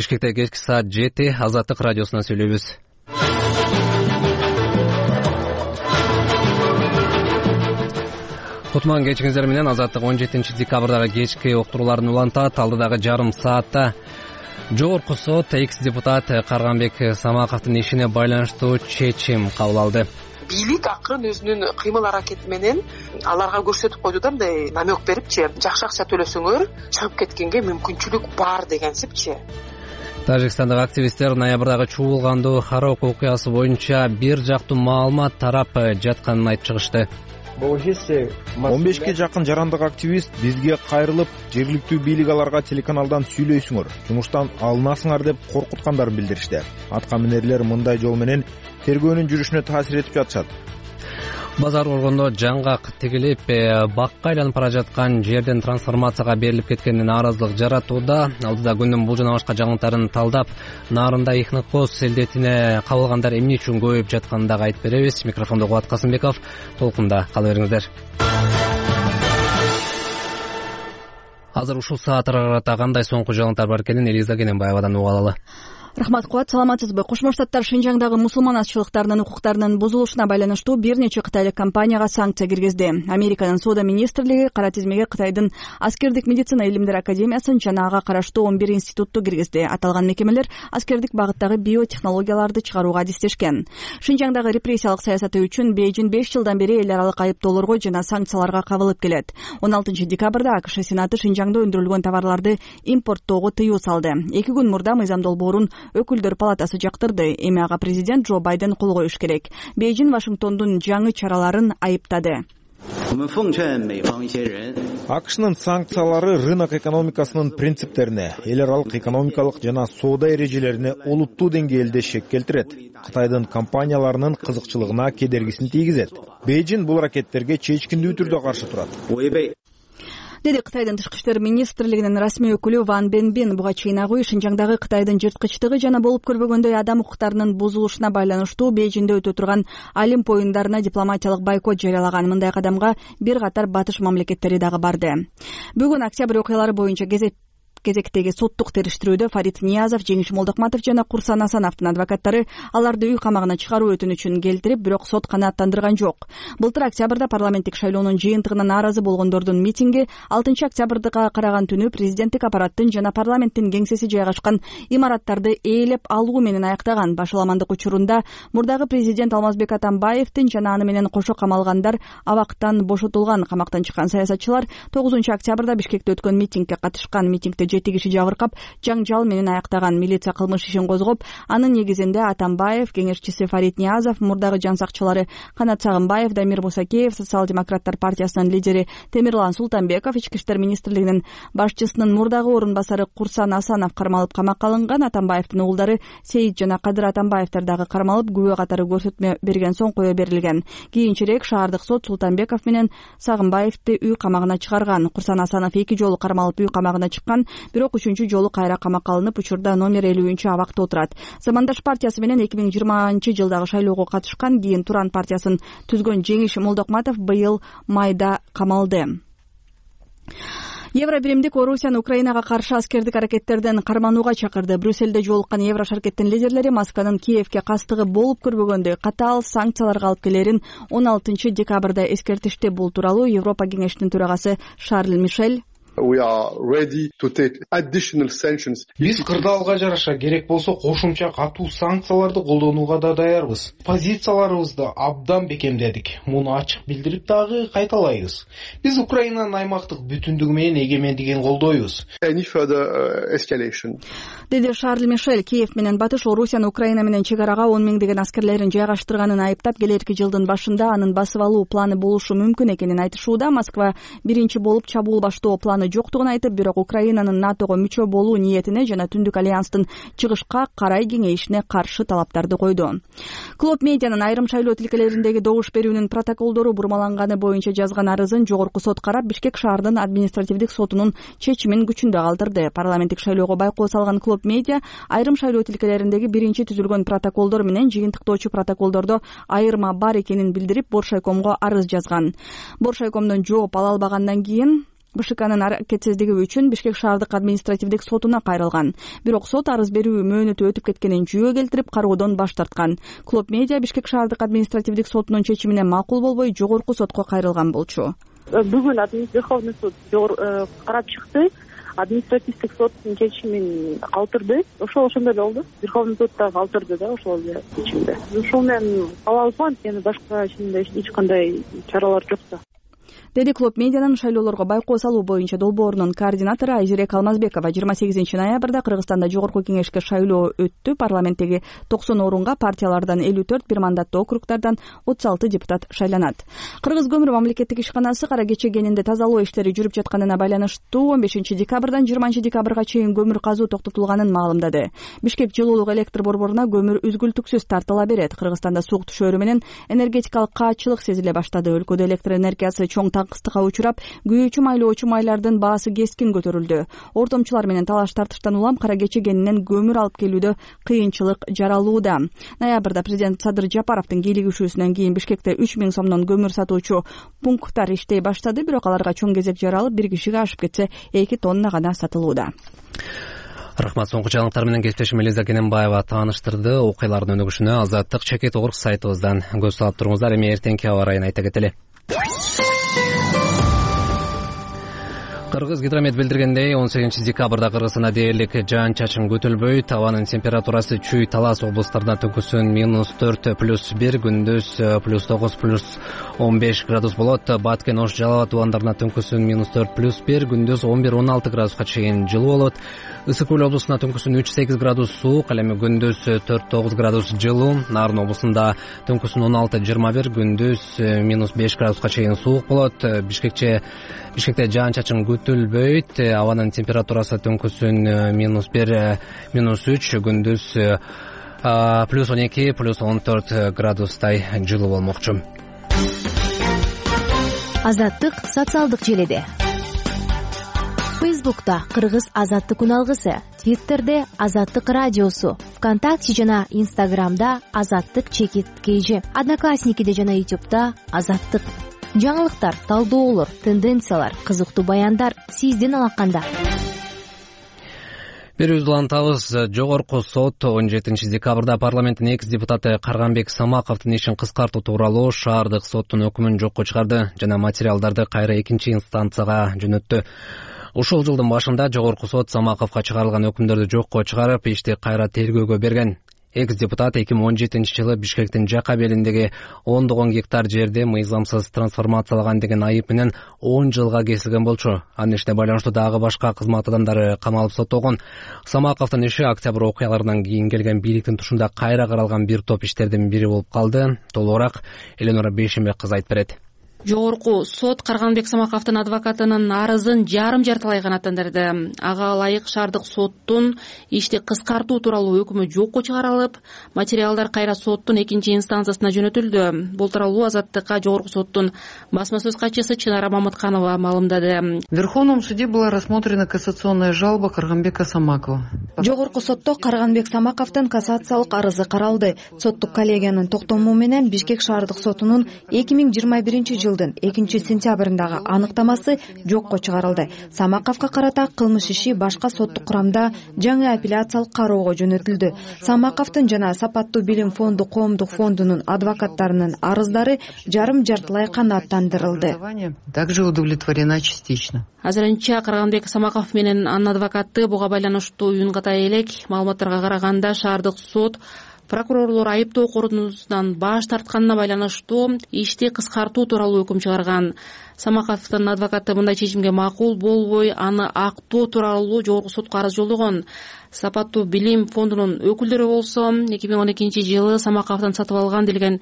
Бишкекте кечки саат 7 Азаттык радиосунан сүйлөйбүз. Кутман кечиңиздер менен Азаттык 17 декабрдагы кечки уктурууларын улантат. Алдыдагы жарым саатта Жогорку сот экс-депутат Карганбек Самаковдун ишине байланыштуу чечим кабыл алды. Бийлик акырын өзүнүн кыймыл аракети менен аларга көрсөтүп койду да, мындай намек берипчи, жакшы акча төлөсөңөр чыгып кеткенге мүмкүнчүлүк бар дегенсипчи. Тажикстандагы активисттер ноябрдагы чуулгандуу Харок окуясы боюнча бир жактуу маалымат тарап жатканын айтып чыгышты. 15ке жакын жарандык активист бизге кайрылып, жергиликтүү бийлик аларга телеканалдан сүйлөйсүңөр, жумуштан алынасыңар деп коркуткандарын билдиришти. Атка минерлер мындай жол менен тергөөнүн жүрүшүнө таасир этип жатышат. Базар оргондо жаңгак тигилип, бакка айланып бара жаткан жерден трансформацияга берилип кеткенин нааразылык жаратууда. Алдыда күндүн бул жана башка жаңылыктарын талдап, Нарында Ихныкос элдетине кабылгандар эмне үчүн көбөйүп жатканын дагы айтып беребиз. Микрофондо Кубат Касымбеков, толкунда кала бериңиздер. Азыр ушул сааттарга карата кандай соңку жаңылыктар бар экенин Элиза Кененбаевадан угуп алалы. Рахмат Кубат, саламатсызбы? Кошмо Штаттар Шинжаңдагы мусулман азчылыктарынын укуктарынын бузулушуна байланыштуу бир нече кытайлык компанияга санкция киргизди. Американын соода министрлиги кара тизмеге Кытайдын аскердик медицина илимдер академиясын жана ага караштуу 11 институтту киргизди. Аталган мекемелер аскердик багыттагы биотехнологияларды чыгарууга адистешкен. Шинжаңдагы репрессиялык саясаты үчүн Бейжин 5 жылдан бери эл аралык айыптоолорго жана санкцияларга кабылып келет. 16 декабрда АКШ Сенаты Шинжаңда өндүрүлгөн товарларды импорттоого тыюу салды. 2 күн мурда мыйзам долбоорун Өкүлдөр палатасы жактырды. Эми ага президент Джо Байден кол коюш керек. Бейжин Вашингтондун жаңы чараларын айыптады. АКШнын санкциялары рынок экономикасынын принциптерине, эл аралык экономикалык жана соода эрежелерине олуттуу деңгээлде шек келтирет. Кытайдын компанияларынын кызыкчылыгына кедергисин тийгизет. Бейжин бул аракеттерге чечкиндүү түрдө каршы турат. Деди Кытайдын тышкы иштер министрлигинин расмий өкүлү Ван Бенбин. Буга чейин агы Шинжаңдагы Кытайдын жырткычтыгы жана болуп көрбөгөндөй адам укуктарынын бузулушуна байланыштуу Бейжинде өтө турган Олимп оюндарына дипломатиялык бойкот жарыялаган. Мындай кадамга бир катар батыш мамлекеттери дагы барды. Бүгүн октябрь окуялары боюнча кезектеги соттук териштирүүдө Фарид Ниязов, Жеңиш Молдокматов жана Курсан Асановдун адвокаттары аларды үй камагына чыгаруу өтүнүчүн келтирип, бирок сот канааттандырган жок. Былтыр октябрда парламенттик шайлоонун жыйынтыгына нааразы болгондордун митинги 6 октябрга караган түнү президенттик аппараттын жана парламенттин кеңсеси жайгашкан имараттарды ээлеп алуу менен аяктаган. Башаламандык учурунда мурдагы президент Алмазбек Атамбаевдин жана аны менен кошо камалгандар абактан бошотулган. Камактан чыккан саясатчылар 9 октябрда Бишкекте өткөн митингге катышкан. Митингде 7 киши жабыркап, жаңжал менен аяктаган. Милиция кылмыш ишин козгоп, анын негизинде Атамбаев, кеңешчиси Фарид Ниязов, мурдагы жан сакчылары Канат Сагынбаев, Дамир Мусакеев, социал-демократтар партиясынын лидери Темирлан Султанбеков, ички иштер министрлигинин башчысынын мурдагы орун басары Курсан Асанов кармалып камакка алынган. Атамбаевдин угулдары Сейит жана Кадыр Атамбаевдер дагы кармалып, күбө катары көрсөтмө берген соң кое берилген. Кийинчерээк шаардык сот Султанбеков менен Сагынбаевди үй камагына чыгарган. Курсан Асанов 2 жолу кармалып үй камагына чыккан, бирок 3-чү жолу кайра камакка алынып, учурда номер 50-чү абакта отурат. Замандаш партиясы менен 2020-жылдагы шайлоого катышкан, кийин Туран партиясын түзгөн Жеңиш Молдокматов быйыл майда камалды. Евробиримдик Орусияны Украинага каршы аскердик аракеттерден карманууга чакырды. Брюссельде жолуккан Евро шаркеттин лидерлери Москванын Киевке кастыгы болуп көрбөгөндөй катаал санкцияларга алып келерин 16 декабрда эскертишти. Бул тууралуу Европа кеңешинин төрагасы Шарль Мишель Биз кырдаалга жараша керек болсо кошумча катуу санкцияларды колдонууга да даярбыз. Позицияларыбызды абдан бекемдедик. Муну ачык билдирип дагы кайталайбыз. Биз Украинанын аймактык бүтүндүгү менен эгемендигин колдойбуз. Деди Шарль Мишель. Киев менен Батыш Орусияны Украина менен чегарага 10 миңдеген аскерлерин жайгаштырганын айыптап, келерки жылдын башында анын басып алуу планы болушу мүмкүн экенин айтышууда. Москва биринчи болуп чабуул баштоо планы жоктугун айтып, бирок Украинанын НАТОго мүчө болуу ниетине жана Түндүк альянстын чыгышка карай кеңейишине каршы талаптарды койду. Клуб медианын айрым шайлоо тилкелериндеги добуш берүүнүн протоколдору бурмаланганы боюнча жазган арызын жогорку сот карап, Бишкек шаардын административдик сотунун чечимин күчүндө калтырды. Парламенттик шайлоого байкоо салган Клуб медиа айрым шайлоо тилкелериндеги биринчи түзүлгөн протоколдор менен жыйынтыктоочу протоколдордо айырма бар экенин билдирип, Боршайкомго арыз жазган. Боршайкомдон жооп ала албагандан кийин БШКнын аракетсиздиги үчүн Бишкек шаардык административдик сотуна кайрылган. Бирок сот арыз берүү мөөнөтү өтүп кеткенин жүйө келтирип, кароодон баш тарткан. Клуб Медиа Бишкек шаардык административдик сотунун чечимине макул болбой, жогорку сотко кайрылган болчу. Бүгүн Верховный суд карап чыкты. Административдик соттун чечимин калтырды. Ошондой эле болду. Верховный суд да калтырды да ошол чечимди. Ушул менен калабыз, анткени башка эч кандай чаралар жок да, деди Клуб Медианын шайлоолорго байкоо салуу боюнча долбоорунун координатору Айжирек Алмазбекова. 28 ноябрда Кыргызстанда жогорку кеңешке шайлоо өттү. Парламенттеги 90 орунга партиялардан 54, бир мандаттуу округдардан 36 депутат шайланат. Кыргыз көмүр мамлекеттик ишканасы кара кече кенинде тазалоо иштери жүрүп жатканына байланыштуу 15 декабрдан 20 декабрга чейин көмүр казуу токтотулганын маалымдады. Бишкек жылуулук электр борборуна көмүр үзгүлтүксүз тартыла берет. Кыргызстанда суук түшөөрү менен энергетикалык каатчылык сезиле баштады. Өлкөдө электр энергиясы чоң кыстыкка учурап, күйүүчү майлоочу майлардын баасы кескин көтөрүлдү. Ортомчулар менен талаш тартыштан улам кара кече кенинен көмүр алып келүүдө кыйынчылык жаралууда. Ноябрда президент Садыр Жапаровдун кийлигишүүсүнөн кийин Бишкекте 3000 сомдон көмүр сатуучу пункттар иштей баштады, бирок аларга чоң кезек жаралып, бир кишиге ашып кетсе 2 тонна гана сатылууда. Рахмат. Соңку жаңылыктар менен кесиптешим Элиза Кененбаева тааныштырды. Окуялардын өнүгүшүнө Азаттык Чекит Орг сайтыбыздан көз салып туруңуздар. Эми эртеңки аба ырайын айта кетели. Кыргыз гидромет билдиргендей, 18 декабрда Кыргызстанда дээрлик жаан-чачын күтүлбөйт. Абанын температурасы Чүй, Талас облустарында түнкүсүн -4 +1, күндүз +9 +15 градус болот. Баткен, Ош, Жалал Абад тубандарында түнкүсүн -4 +1, күндүз 11-16 градуска чейин жылуу болот. Ысык Көл облусунда түнкүсүн 3-8 градус суук, ал эми күндүз 4-9 градус жылуу. Нарын облусунда түнкүсүн 16-21, күндүз -5 градуска чейин суук болот. Бишкекте жаан-чачын күтүлбөйт. Абанын температурасы түнкүсүн -1, -3, күндүз +12, +14 градустай жылуу болмокчу. Азаттык социалдык желеде. Фейсбукта Кыргыз Азаттык үналгысы, Твиттерде Азаттык радиосу, ВКонтакте жана Инстаграмда Азаттык Чекит КЖ, Одноклассникиде жана Ютубта Азаттык. Жаңылыктар, талдоолор, тенденциялар, кызыктуу баяндар сиздин алаканда. Берүүбүздү улантабыз. Жогорку сот 17 декабрда парламенттин экс депутаты Карганбек Самаковдун ишин кыскартуу тууралуу шаардык соттун өкүмүн жокко чыгарды жана материалдарды кайра экинчи инстанцияга жөнөттү. Ушул жылдын башында жогорку сот Самаковго чыгарылган өкүмдөрдү жокко чыгарып, ишти кайра тергөөгө берген. Экс-депутат 2017 жылы Бишкектин Жака белиндеги 10 гектар жерди мыйзамсыз трансформациялаган деген айып менен 10 жылга кесилген болчу. Анын ишине байланыштуу дагы башка кызмат адамдары камалып соттолгон. Самаковдун иши октябрь окуяларынан кийин келген бийликтин тушунда кайра каралган бир топ иштердин бири болуп калды. Толугураак Эленора Бейшенбек кызы айтып берет. Жогорку сот Карганбек Самаковдун адвокатынын арызын жарым-жартылай канааттандырды. Ага ылайык шаардык соттун ишти кыскартуу тууралуу өкүмү жокко чыгарылып, материалдар кайра соттун экинчи инстанциясына жөнөтүлдү. Бул тууралуу Азаттыкка жогорку соттун басма сөз катчысы Чынара Мамытканова маалымдады. В Верховном суде была рассмотрена кассационная жалоба Карганбека Самакова. Жогорку сотто Карганбек Самаковдун кассациялык арызы каралды. Соттук коллегиянын токтому менен Бишкек шаардык сотунун 2021 жылдын 2 сентябрындагы аныктамасы жокко чыгарылды. Самаковго карата кылмыш иши башка соттук курамда жаңы апелляциялык кароого жөнөтүлдү. Самаковдун жана Сапаттуу билим фонду коомдук фондунун адвокаттарынын арыздары жарым-жартылай канааттандырылды. Также удовлетворена частично. Азырынча Карганбек Самаков менен анын адвокаты буга байланыштуу Юнгата элек маалыматтарга караганда шаардык сот прокурорлор айыптоо корутуусунан баш тартканына байланыштуу ишти кыскартуу тууралуу өкүм чыгарган. Самаковдун адвокаты мындай чечимге макул болбой, аны актоо тууралуу жогорку сотко арыз жолдогон. Сапаттуу билим фондунун өкүлдөрү болсо 2012 жылы Самаковдон сатып алган делген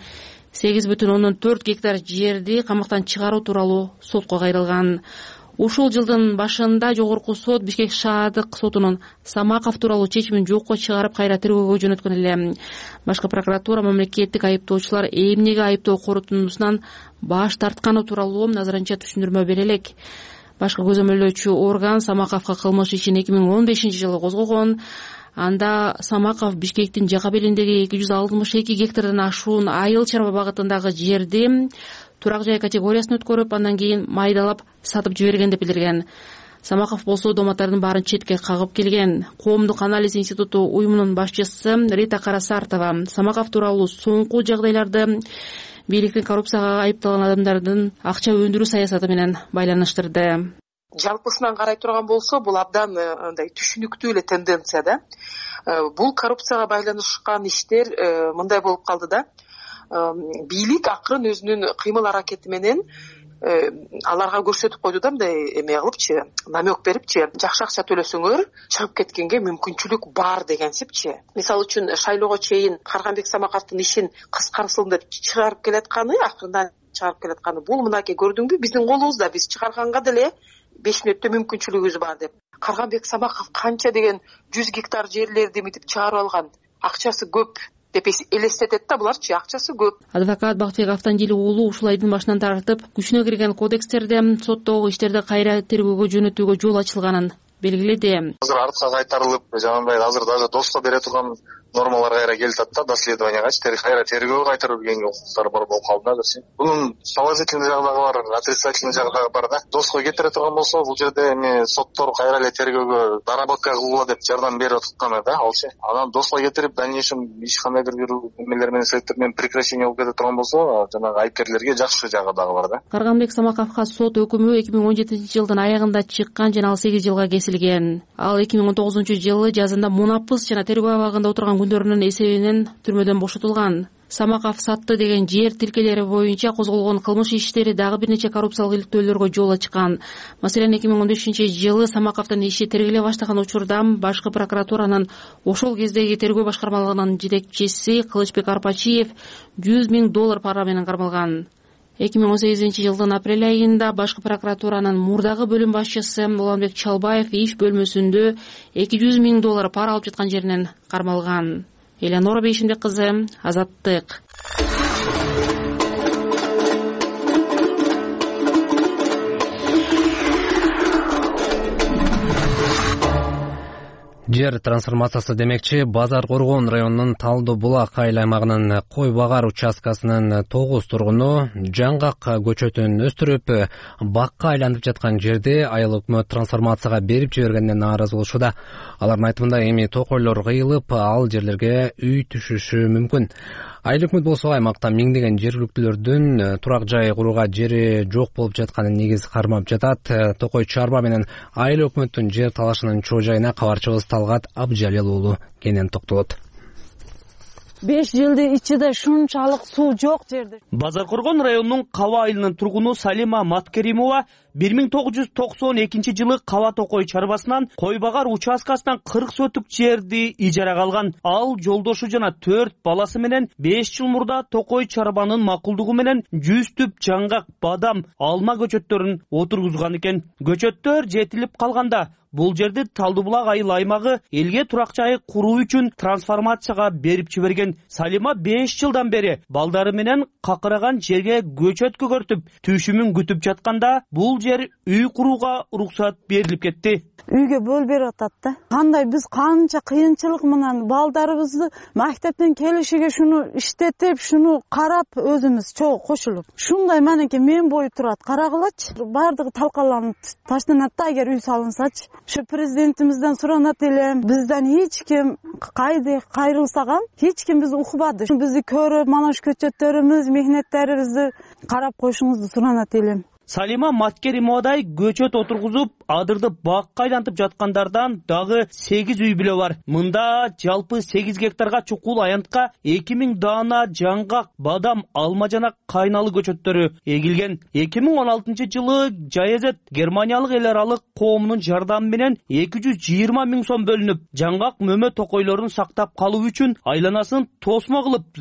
8,4 гектар жерди камактан чыгаруу тууралуу сотко кайрылган. Ушул жылдын башында жогорку сот Бишкек шаардык сотунун Самаков тууралуу чечимин жокко чыгарып кайра тергөөгө жөнөткөн эле. Башкы прокуратура мамлекеттик айыптоочулар эмнеге айыптоо корутуусунан баш тартканы тууралуу азырынча түшүндүрмө бере элек. Башкы көзөмөлдөөчү орган Самаковго кылмыш ишин 2015 жылы козгогон. Анда Самаков Бишкектин жака белиндеги 262 гектардан ашуун айыл чарба багытындагы жерди турак жай категориясына өткөрүп, андан кийин майдалап сатып жиберген деп билдирген. Самаков болсо домотордун баарын четке кагып келген. Коомдук анализ институту уюмунун башчысы Рита Карасартова Самаков тууралуу соңку жагдайларды бийликтин коррупцияга айыпталган адамдардын акча өндүрүү саясаты менен байланыштырды. Жалпысынан карай турган болсо, бул абдан андай түшүнүктүү эле тенденция да. Бул коррупцияга байланышкан иштер мындай болуп калды да. Бийлик акырын өзүнүн кыймыл аракети менен аларга көрсөтүп койду да, мындай эме кылыпчы, намек берипчи, жакшы акча төлөсөңөр чыгып кеткенге мүмкүнчүлүк бар дегенсипчи. Мисалы үчүн шайлоого чейин Карганбек Самаковдун ишин кыскарсын деп чыгарып келатканы, акырындан чыгарып келатканы бул мынакей көрдүңбү, биздин колубузда, биз чыгарганга деле 5 мүнөттө мүмкүнчүлүгүбүз бар деп. Карганбек Самаков канча деген 100 гектар жерлерди митип чыгарып алган, акчасы көп деп элестетет да, буларчы акчасы көп. Адвокат Бактыбек Автандили уулу ушул айдын башынан тартып күчүнө кирген кодекстерде соттогу иштерди кайра тергөөгө жөнөтүүгө жол ачылганын белгиледи. Азыр артка кайтарылып, жанагындай азыр даже доско бере турган нормалар кайра келип атат да, доследованиягачы кайра тергөөгө кайтарып келгенге укуктар бар болуп калды азырчы. Бунун положительный жагы дагы бар, отрицательный жагы дагы бар да. Доско кетире турган болсо, бул жерде эми соттор кайра эле тергөөгө доработка кылгыла деп жардам берип атканы да, алчы. Анан доско кетирип, дальнейшем иш кандайдыр бир эмелер менен себептер менен прекращение болуп кете турган болсо, жанагы айыпкерлерге жакшы жагы дагы бар да. Карганбек Самаковго сот өкүмү 2017-жылдын аягында чыккан жана ал 8 жылга кесилген. Ал 2019-жылы жазында мунапыс жана тергөө абагында отурган күндөрүнүн эсебинен түрмөдөн бошотулган. Самаков сатты деген жер тилкелери боюнча козголгон кылмыш иштери дагы бир нече коррупциялык иликтөөлөргө жол ачкан. Маселен, 2015-жылы Самаковдун иши тергеле баштаган учурда башкы прокуратуранын ошол кездеги тергөө башкармалыгынын жетекчиси Кылычбек Арпачиев $100,000 пара менен кармалган. 2018-жылдын апрель айында башкы прокуратуранын мурдагы бөлүм башчысы Уланбек Чалбаев иш бөлмөсүндө $200,000 пара алып жаткан жеринен кармалган. Элеонора Бейшимбек кызы, Азаттык. Жер трансформациясы демекчи, Базар Коргон районунун Талдуу Булак айыл аймагынын Кой Багар участкасынын 9 тургуну жаңгак көчөтүн өстүрүп, бакка айланып жаткан жерди айыл өкмөт трансформацияга берип жибергенден нааразы болушууда. Алардын айтымында эми токойлор кыйылып, ал жерлерге үй түшүшү мүмкүн. Айыл өкмөт болсо аймакта миңдеген жергиликтүүлөрдүн турак жай курууга жери жок болуп жатканын негиз кармап жатат. Токой чарба менен айыл өкмөттүн жер талашынын чоо жайына кабарчыбыз Талгат Абжалил уулу кенен токтолот. 5 жылдын ичинде шунчалык суу жок жерде. Базар Коргон районунун Каба айылынын тургуну Салима Маткеримова 1992-жылы Каба Токой чарбасынан Кой Багар участкасынан 40 сотук жерди ижарага алган. Ал жолдошу жана 4 баласы менен 5 жыл мурда Токой чарбанын макулдугу менен 100 түп жаңгак, бадам, алма көчөттөрүн отургузган экен. Көчөттөр жетилип калганда бул жерди Талдуу Булак айыл аймагы элге турак жай куруу үчүн трансформацияга берип жиберген. Салима 5 жылдан бери балдары менен какыраган жерге көчөт көгөртүп, түшүмүн күтүп жатканда бул жер үй курууга уруксат берилип кетти. Үйгө бөл берип атат да. Кандай биз канча кыйынчылык менен балдарыбызды мектептен келишиге шуну иштетип, шуну карап өзүбүз чогуу кошулуп. Шундай мененки мен бою турат, карагылачы. Бардыгы талкаланып таштанат да, эгер үй салынсачы. Şu президентимизден суранат элем, бизден эч ким кайрылсаган, эч ким бизди укпады. Бизди көрүп, мана ушу көчөттөрүбүз, мехнеттерибизди карап коюшуңузду суранат элем. Салима Маткеримовадай көчөт отургузуп, адырды бакка айлантып жаткандардан дагы 8 үй бүлө бар. Мында жалпы 8 гектарга чукул аянтка 2000 даана жаңгак, бадам, алма жана кайналы көчөттөрү эгилген. 2016-жылы Жаезет Германиялык эл аралык коомунун жардамы менен 220 000 сом бөлүнүп, жаңгак мөмө токойлорун сактап калуу үчүн айланасын тосмо кылып, зымп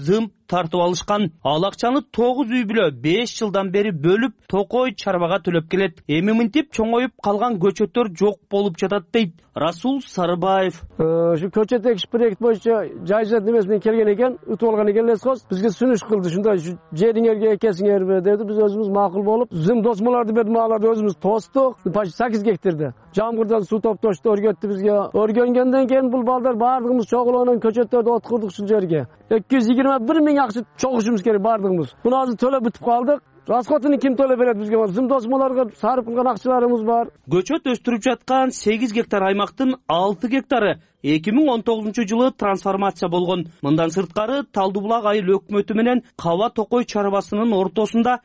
тартып алышкан. Ал акчаны 9 үй бүлө 5 жылдан бери бөлүп Токой чарбага төлөп келет. Эми мынтип чоңоюп калган көчөттөр жок болуп жатат дейт Расул Сарыбаев. Şu көчөт экиш проект боюнча жайжат немесинен келген экен, утуп алган экен лесхоз. Бизге сүнүш кылды, ушундай жериңерге экесиңерби деди. Биз өзүбүз макул болуп, bizim досмаларды бердим, аларды өзүбүз тостук. Почти 8 гектарда. Жамгырдан суу топтошту, өргөттү бизге. Өргөнгөндөн кийин бул балдар бардыгыбыз чогулуп көчөттөрдү от курдук ушул жерге. 221 миң акча чогушубуз керек бардыгыбыз. Буну азыр төлөп бүтүп калдык. Расходун ким төлөп берет бизге? Bizim досмаларга сарып кылган акчаларыбыз бар. Көчөт өстүрүп жаткан 8 гектар аймактын 6 гектары 2019 жылы трансформация болгон. Мындан сырткары Талдыбулак айыл өкмөтү менен Кава Токой чарбасынын ортосунда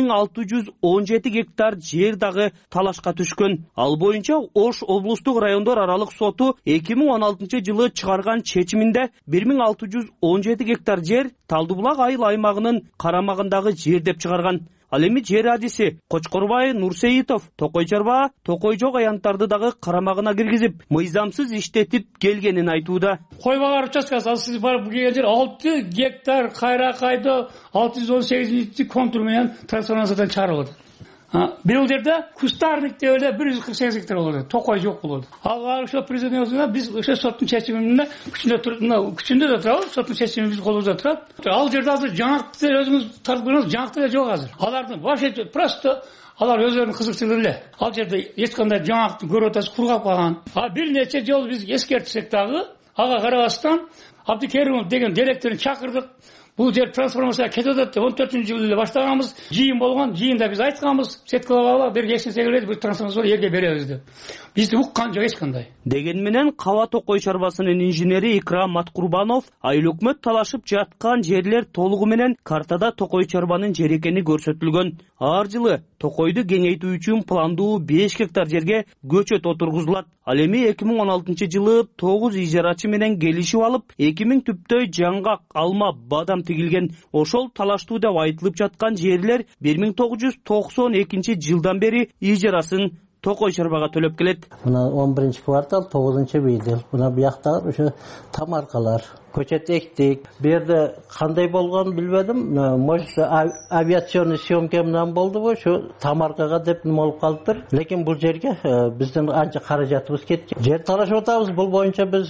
1617 гектар жер дагы талашка түшкөн. Ал боюнча Ош облустук райондор аралык соту 2016 жылы чыгарган чечиминде 1617 гектар жер Талдыбулак айыл аймагынын карамагындагы жер деп чыгарган. Ал эми жер адиси Кочкорбай Нурсейитов Токой чарба, Токой жок аянттарды дагы карамагына киргизип, мыйзамсыз иштетип келгенин айтууда. Кой багар участкасы ал сиз барып келген жер 6 гектар кайра-кайда 618 контур менен трансформациядан чыгарылды. Бул жерде кустарник деп эле 148 гектар болот. Токой жок болот. Ал ошо президентибизге биз ошо соттун чечимине күчүндө да турабыз, соттун чечими биз колубузда турат. Ал жерде азыр жаңакты өзүңүз тартып көрүңүз, жаңакты да жок азыр. Алардын вообще просто алар өздөрүнүн кызыкчылыгы эле. Ал жерде эч кандай жаңакты көрүп атасыз, кургап калган. Бир нече жолу биз эскертсек дагы, ага карабастан Абдикеримов деген директорун чакырдык. Бул жер трансформацияга кетип атат деп 14-жылы эле баштаганбыз. Жыйын болгон, жыйында биз айтканбыз, сеткалап бир кечинсе келет, бул трансформацияны элге беребиз деп. Бизди уккан жок эч кандай. Деген менен Кава Токой чарбасынын инженери Икрам Маткурбанов айыл өкмөт талашып жаткан жерлер толугу менен картада Токой чарбанын жер экени көрсөтүлгөн. Ар жылы Токойду кеңейтүү үчүн пландуу 5 гектар жерге көчөт отургузулат. Ал эми 2016 жылы 9 ижарачы менен келишип алып, 2000 түптөй жаңгак, алма, бадам тигилген. Ошол талаштуу деп айтылып жаткан жерлер 1992 жылдан бери ижарасын Токой чарбага төлөп келет. Мына 11-квартал 9-быйыл. Мына буякта ошо тамаркалар көчөт эктик. Бу жерде кандай болгонун билбедим. Может авиационный съемка менен болдубу? Ошо тамаркага деп неме болуп калыптыр. Лекин бул жерге биздин анча каражатыбыз кеткен. Жер талашып атабыз. Бул боюнча биз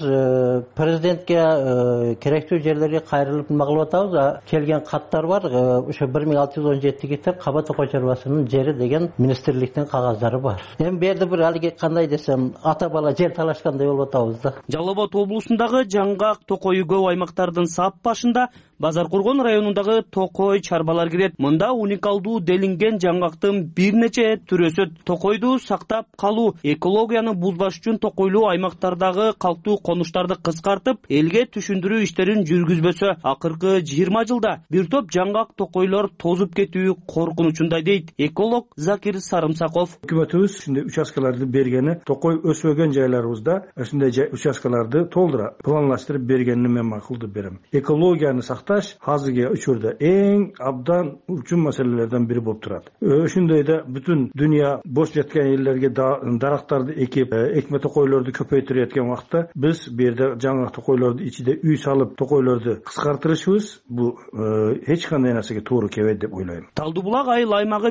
президентке керектүү жерлерге кайрылып неме кылып атабыз. Келген каттар бар. Ошо 1617 гектар Кава Токой чарбасынын жери деген министрликтин кагаздары бар. Эми бу жерде бир алиги кандай десем, ата бала жер талашкандай болуп атабыз да. Жалал Абад облусундагы жаңгак, Токой көп аймактардын сап башында Базар Кургон районундагы Токой чарбалар кирет. Мында уникалдуу делинген жаңгактын бир нече түрү өсөт. Токойду сактап калуу, экологияны бузбаш үчүн Токойлуу аймактардагы калктуу конуштарды кыскартып, элге түшүндүрүү иштерин жүргүзбөсө, акыркы 20 жылда бир топ жаңгак токойлор тозуп кетүү коркунучундай дейт эколог Закир Сарымсаков. Өкмөтүбүз ушундай участкаларды бергени, Токой өспөгөн жайларыбызда ушундай участкаларды толтура планлаштырып бергенин мен макул деп берем. Экологияны азыркы учурда эң абдан үчүн маселелерден бири болуп турат. Ошондойда бүтүн дүйнө бош жаткан элдерге дарактарды экип, экме токойлорду көпөйтүрүп аткан убакта биз бу жерде жаңа токойлорду ичиде үй салып, токойлорду кыскартырышыбыз бул эч кандай нерсеге туура келбейт деп ойлойм. Талдыбулак айыл аймагы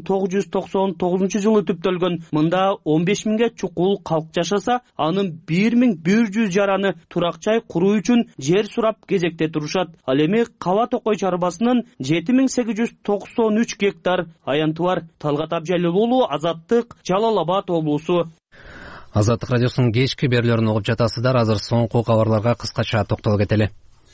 1999 жылы түптөлгөн. Мында 15 миңге чукул калк жашаса, анын 1100 жараны турак жай куруу үчүн жер сурап кезекте турушат. Ал эми Кава Токой чарбасынын 7893 гектар аянты бар. Талгат Абжалил уулу, Азаттык, Жалал Абад облусу. Азаттык радиосунун кечки берүүлөрүн угуп жатасыздар. Азыр соңку кабарларга кыскача токтолуп кетели.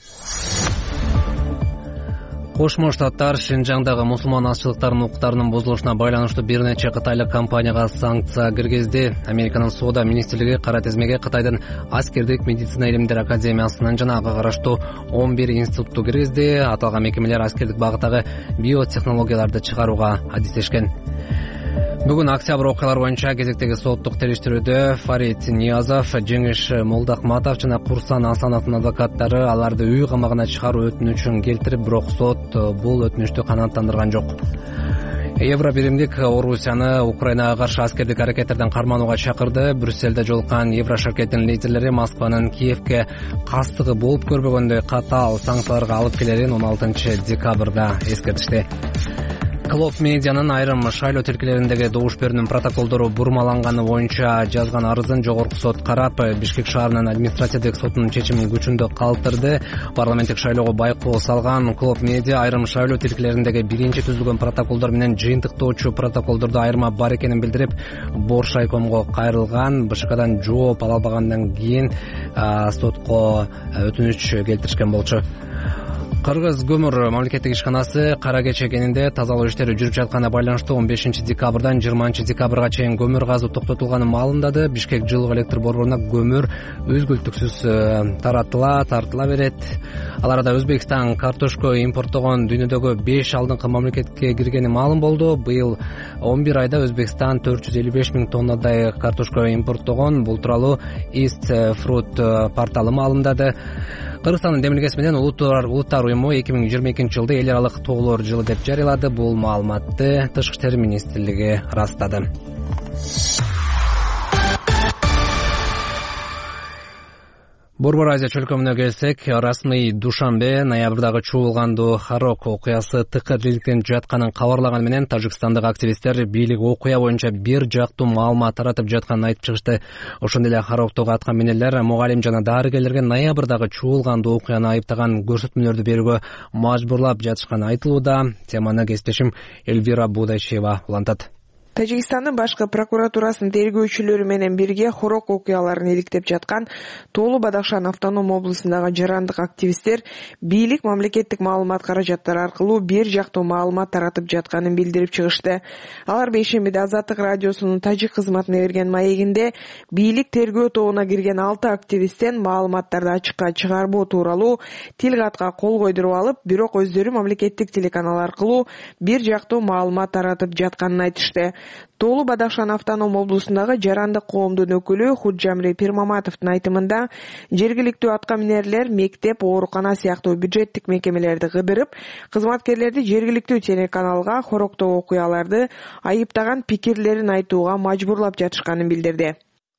Кошмо Штаттар Шинжаңдагы мусулман азчылыктарынын укуктарынын бузулушуна байланыштуу бир нече кытайлык компанияга санкция киргизди. Американын соода министрлиги кара тизмеге Кытайдын аскердик медицина илимдер академиясынын жана ага караштуу 11 институтту киргизди. Аталган мекемелер аскердик багыттагы биотехнологияларды чыгарууга адистешкен. Бүгүн октябрь окуялар боюнча кезектеги соттук териштирүүдө Фарид Ниязов, Жеңиш Молдахматов жана Курсан Асановдун адвокаттары аларды үй камагына чыгаруу өтүнүчүн келтирип, бирок сот бул өтүнүчтү канааттандырган жок. Евробиримдик Орусияны Украинага каршы аскердик аракеттерден карманууга чакырды. Брюссельде жолуккан Еврошеркеттин лидерлери Москванын Киевке кастыгы болуп көрбөгөндөй катаал санкцияларга алып келерин 16 декабрда эскертишти. Клоп медианын айрым шайлоо тилкелериндеги добуш берүүнүн протоколдору бурмаланганы боюнча жазган арызын жогорку сот карап, Бишкек шаарынын административдик сотунун чечимин күчүндө калтырды. Парламенттик шайлоого байкоо салган Клоп медиа айрым шайлоо тилкелериндеги биринчи түзүлгөн протоколдор менен жыйынтыктоочу протоколдордо айырма бар экенин билдирип, Бош райкомго кайрылган. БШКдан жооп ала албагандан кийин сотко өтүнүч келтиришкен болчу. Кыргыз көмүр мамлекеттик ишканасы кара кече кенинде тазалоо иштери жүрүп жатканына байланыштуу 15 декабрдан 20 декабрга чейин көмүр газуу токтотулганын маалымдады. Бишкек жылуу электр борборуна көмүр үзгүлтүксүз тартыла берет. Ал арада Өзбекстан картошка импорттогон дүйнөдөгү 5 алдыңкы мамлекетке киргени маалым болду. Быйыл 11 айда Өзбекстан 455 000 тоннадай картошка импорттогон. Бул тууралуу East Fruit порталы маалымдады. Кыргызстандын демилгеси менен улуттар уюму 2022 жылды эл аралык тоолор жылы деп жарыялады. Бул маалыматты Тышкы иштер министрлиги ырастады. Борбор Азия чөлкөмүнө келсек, расмий Душанбе ноябрдагы чуулгандуу Харок окуясы тыкыр иликтенип жатканын кабарлаганы менен тажикстандык активисттер бийлик окуя боюнча бир жактуу маалымат таратып жатканын айтып чыгышты. Ошондой эле Хароктогу аткан менелер мугалим жана дарыгерлерге ноябрдагы чуулгандуу окуяны айыптаган көрсөтмөлөрдү берүүгө мажбурлап жатышканы айтылууда. Теманы кесиптешим Эльвира Будайчева улантат. Тажикстандын башкы прокуратурасынын тергөөчүлөрү менен бирге Хорок окуяларын иликтеп жаткан Тоолу Бадахшан автоном облусундагы жарандык активисттер бийлик мамлекеттик маалымат каражаттары аркылуу бир жактуу маалымат таратып жатканын билдирип чыгышты. Алар бейшембиде Азаттык радиосунун тажик кызматына берген маегинде бийлик тергөө тобуна кирген 6 активисттен маалыматтарды ачыкка чыгарбоо тууралуу тил катка кол койдуруп алып, бирок өздөрү мамлекеттик телеканал аркылуу бир жактуу маалымат таратып жатканын айтышты. Тоолу Бадахшан автоном облусундагы жарандык коомдун өкүлү Худжамри Пирмаматовдун айтымында жергиликтүү аткаминерлер мектеп, оорукана сыяктуу бюджеттик мекемелерди кыдырып, кызматкерлерди жергиликтүү телеканалга Хороктогу окуяларды айыптаган пикирлерин айтууга мажбурлап жатышканын билдирди.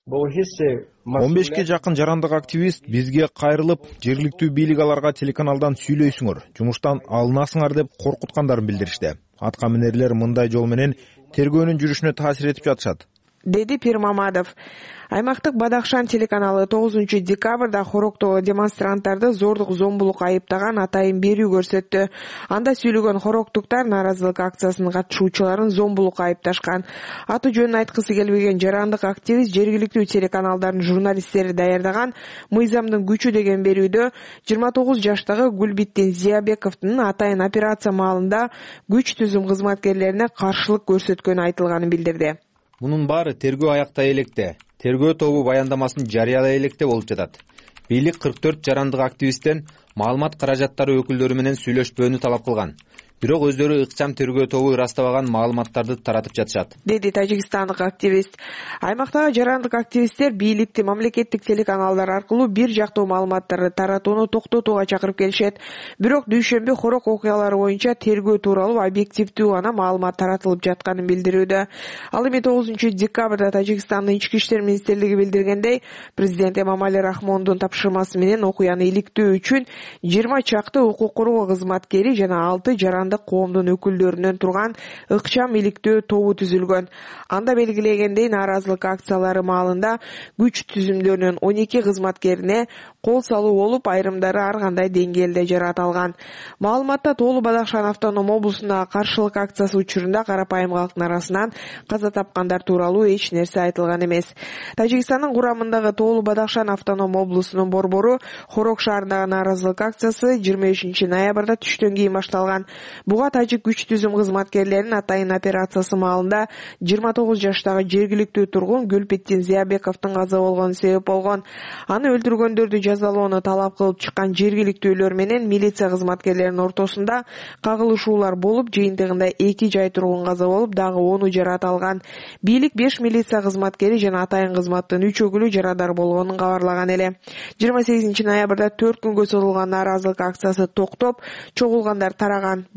15 жакын жарандык активист бизге кайрылып, жергиликтүү бийлик аларга телеканалдан сүйлөйсүңөр, жумуштан алынасыңар деп коркуткандарын билдиришти. Аткаминерлер мындай жол менен тергөөнүн жүрүшүнө таасир этип жатышат, деди Пирмамадов. Аймактык Бадахшан телеканалы 9 декабрда Хороктогу демонстранттарды зордук зомбулук айыптаган атайын берүү көрсөттү. Анда сүйлөгөн хороктуктар нааразылык акциясынын катышуучуларын зомбулук айыпташкан. Аты жөнүн айткысы келбеген жарандык активист жергиликтүү телеканалдардын журналисттери даярдаган «Мыйзамдын күчү» деген берүүдө 29 жаштагы Гүлбиттин Зиябековдун атайын операция маалында күч түзүм кызматкерлерине каршылык көрсөткөнү айтылганын билдирди. Мунун баары тергөө аяктай электе. Тергөө тобу баяндамасын жарыялай электе болуп жатат. Бийлик 44 жарандык активисттен маалымат каражаттары өкүлдөрү менен сүйлөшпөөнү талап кылган. Бирок өздөрү ыкчам тергөө тобу ырастабаган маалыматтарды таратып жатышат, деди тажикстандык активист. Аймактагы жарандык активисттер бийликти мамлекеттик телеканалдар аркылуу бир жактуу маалыматтарды таратууну токтотууга чакырып келишет. Бирок дүйшөмбү Хорок окуялары боюнча тергөө тууралуу объективдүү гана маалымат таратылып жатканын билдирүүдө. Ал эми 9 декабрда Тажикстандын ички иштер министрлиги билдиргендей, президент Эмомали Рахмондун тапшырмасы менен окуяны иликтөө үчүн 20 чакты укук коргоо кызматкери жана 6 жарандык коомдун өкүлдөрүнөн турган ыкчам иликтөө тобу түзүлгөн. Анда белгилегендей, нааразылык акциялары маалында күч түзүмдөрүнүн 12 кызматкерине кол салуу болуп, айрымдары ар кандай деңгээлде жаратылган. Маалыматта Тоолу Бадахшан автоном облусундагы каршылык акциясы учурунда карапайым калктын арасынан каза тапкандар тууралуу эч нерсе айтылган эмес. Тажикстандын курамындагы Тоолу Бадахшан автоном облусунун борбору Хорок шаарындагы нааразылык акциясы 25 ноябрда түштөн кийин башталган. Буга тажик күч түзүм кызматкерлеринин атайын операциясы маалында 29 жаштагы жергиликтүү тургун Гүлбиттин Зиябековдун каза болгону себеп болгон. Аны өлтүргөндөрдү жазалоону талап кылып чыккан жергиликтүүлөр менен милиция кызматкерлеринин ортосунда кагылышуулар болуп, жыйынтыгында 2 жай тургун каза болуп, дагы 10 жарат алган. Бийлик 5 милиция кызматкери жана атайын кызматтын 3 өкүлү жарадар болгонун кабарлаган эле. 28 ноябрда 4 күнгө созулган нааразылык акциясы токтоп, чогулгандар тараган.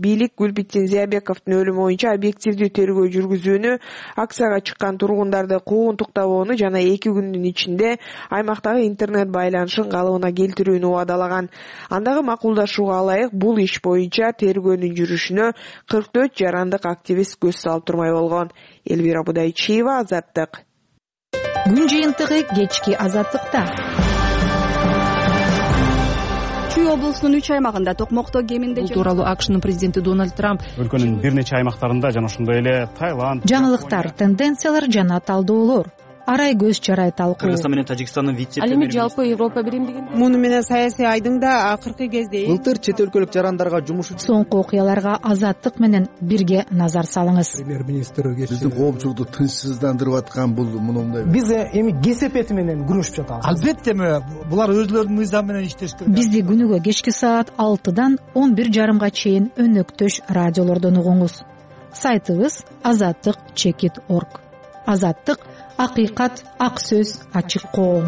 бийлик Гүлбитин Зиябековдун өлүмү боюнча объективдүү тергөө жүргүзүүнү, акцияга чыккан тургундарды куугунтуктабоону жана 2 күндүн ичинде аймактагы интернет байланышын калыбына келтирүүнү убадалаган. Андагы макулдашууга ылайык бул иш боюнча тергөөнүн жүрүшүнө 44 жарандык активист көз салып турмай болгон. Элвира Будайчиева, Азаттык. Күн жыйынтыгы кечки Азаттыкта. Чүй облусунун 3 аймагында токмокто кеминде бул тууралуу АКШнын президенти Дональд Трамп өлкөнүн бир нече аймактарында жана ошондой эле Таиланд, жаңылыктар, тенденциялар жана талдоолор, арай көз чарай талкуу. Кыргызстан менен Тажикстандын Ал эми жалпы Европа биримдигин муну менен саясий айдыңда акыркы кезде былтыр чет өлкөлүк жарандарга жумуш үчүн соңку окуяларга Азаттык менен бирге назар салыңыз. Премьер-министр биздин коомчулукту тынчсыздандырып аткан бул мындай. Биз эми кесепети менен күрөшүп жатабыз. Албетте булар өзлөрүнүн мыйзамы менен иштеш керек. Бизди күнүгө кечки саат 6-дан 11:30 чейин өнөктөш радиолордон угуңуз. Сайтыбыз azattik.org. Азаттык — акыйкат, ак сөз, ачык коом.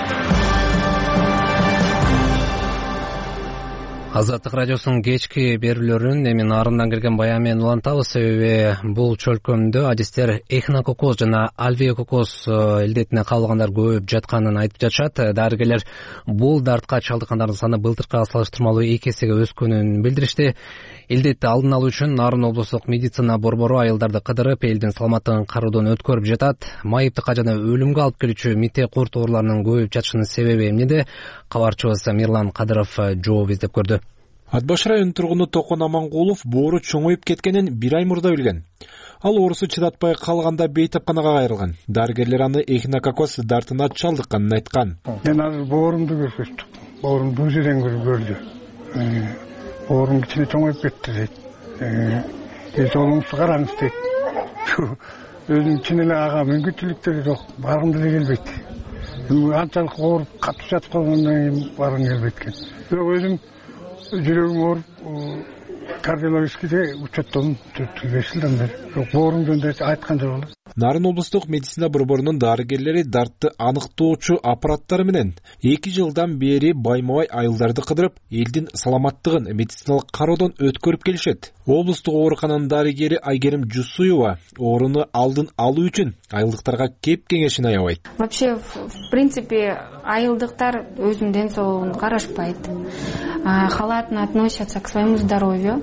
Азаттык радиосунун кечки берүүлөрүн эми нарындан келген баян менен улантабыз, себеби бул чөлкөмдө адистер эхинококоз жана альвеококоз илдетине кабылгандар көбөйүп жатканын айтып жатышат. Дарыгерлер бул дартка чалдыккандардын саны былтыркыга салыштырмалуу 2 эсеге өскөнүн билдиришти. Илдетти алдын алуу үчүн Нарын облустук медицина борбору айылдарды кыдырып, элдин саламаттыгын кароодон өткөрүп жатат. Майыптыкка жана өлүмгө алып келүүчү мите курт ооруларынын көбөйүп жатышынын себеби эмнеде? Кабарчыбыз Мирлан Кадыров жооп издеп көрдү. Ат баш районунун тургуну Токон Амангулов боору чоңоюп кеткенин 1 ай мурда билген. Ал оорусу чыдатпай калганда бейтапканага кайрылган. Дарыгерлер аны эхинококоз дартына чалдыкканын айткан. Мен азыр боорумду көрсөттүм. Боорум бул жерден көрдү. Боорум кичине чоңоюп кетти дейт. Жолуңузду караңыз дейт. Өзүм чын эле ага мүмкүнчүлүктөрү жок, баргым деле келбейт. Анчалык ооруп катып жатып калгандан кийин баргым келбейт экен. Бирок өзүм жүрөгүм ооруп, кардиологическийде учеттом 4-5 жылдан бери. Жок, боорум жөнүндө айткан жок эле. Нарын облустук медицина борборунун дарыгерлери дартты аныктоочу аппараттары менен 2 жылдан бери байма-бай айылдарды кыдырып, элдин саламаттыгын медициналык кароодон өткөрүп келишет. Облустук оорукананын дарыгери Айгерим Жусуева ооруну алдын алуу үчүн айылдыктарга кеп кеңешин аябайт. Вообще, в принципе, айылдыктар өзүнүн ден соолугун карашпайт. Халатно относятся к своему здоровью.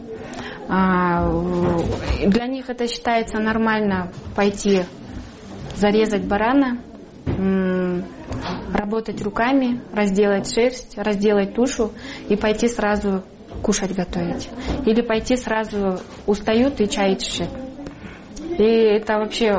Для них это считается нормально пойти зарезать барана, работать руками, разделать шерсть, разделать тушу и пойти сразу кушать готовить. Или пойти сразу устают и чай чешет. И это вообще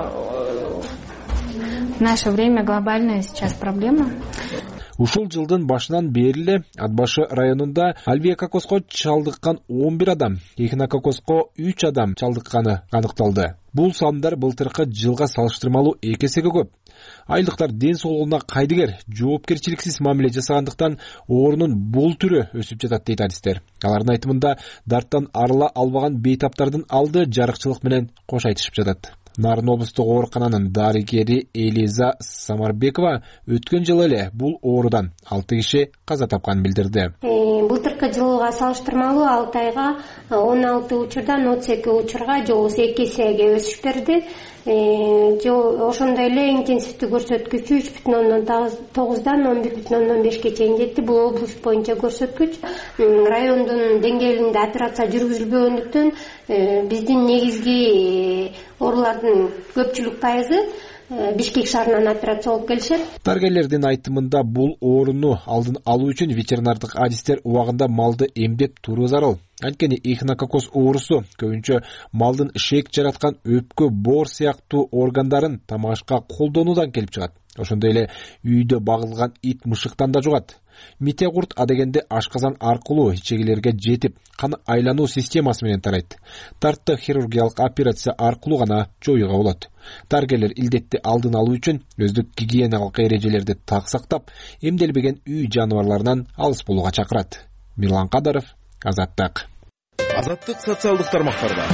в наше время глобальная сейчас проблема. Ушул жылдын башынан бери эле Ат башы районунда альвеококозго чалдыккан 11 адам, эхинококозго 3 адам чалдыкканы аныкталды. Бул сандар былтыркы жылга салыштырмалуу 2 эсеге көп. Айылдыктар ден соолугуна кайдыгер, жоопкерчиликсиз мамиле жасагандыктан оорунун бул түрү өсүп жатат дейт адистер. Алардын айтымында дарттан арыла албаган бейтаптардын алды жарыкчылык менен кош айтышып жатат. Нарын облустук оорукананын дарыгери Элиза Самарбекова өткөн жылы эле бул оорудан 6 киши каза тапканын билдирди. Былтыркы жылга салыштырмалуу 6 айга 16 учурдан 32 учурга жолубуз 2 эсеге өсүш берди. Ошондой эле интенсивдүү көрсөткүчү 3,9дан 11,5ке чейин жетти. Бул облус боюнча көрсөткүч. Райондун деңгээлинде операция жүргүзүлбөгөндүктөн биздин негизги оорулардын көпчүлүк пайызы Бишкек шаарынан операция болуп келишет. Дарыгерлердин айтымында бул ооруну алдын алуу үчүн ветеринардык адистер убагында малды эмдеп туруу зарыл. Анткени эхинококоз оорусу көбүнчө малдын шек жараткан өпкө, боор сыяктуу органдарын тамашка колдонуудан келип чыгат. Ошондой эле үйдө багылган ит мышыктан да жугат. Мите курт адегенде ашказан аркылуу ичегилерге жетип, кан айлануу системасы менен тарайт. Дартты хирургиялык операция аркылуу гана жоюуга болот. Дарыгерлер илдетти алдын алуу үчүн өздүк гигиеналык эрежелерди так сактап, эмделбеген үй жаныбарларынан алыс болууга чакырат. Мирлан Кадыров, Азаттык. Азаттык социалдык тармактарда.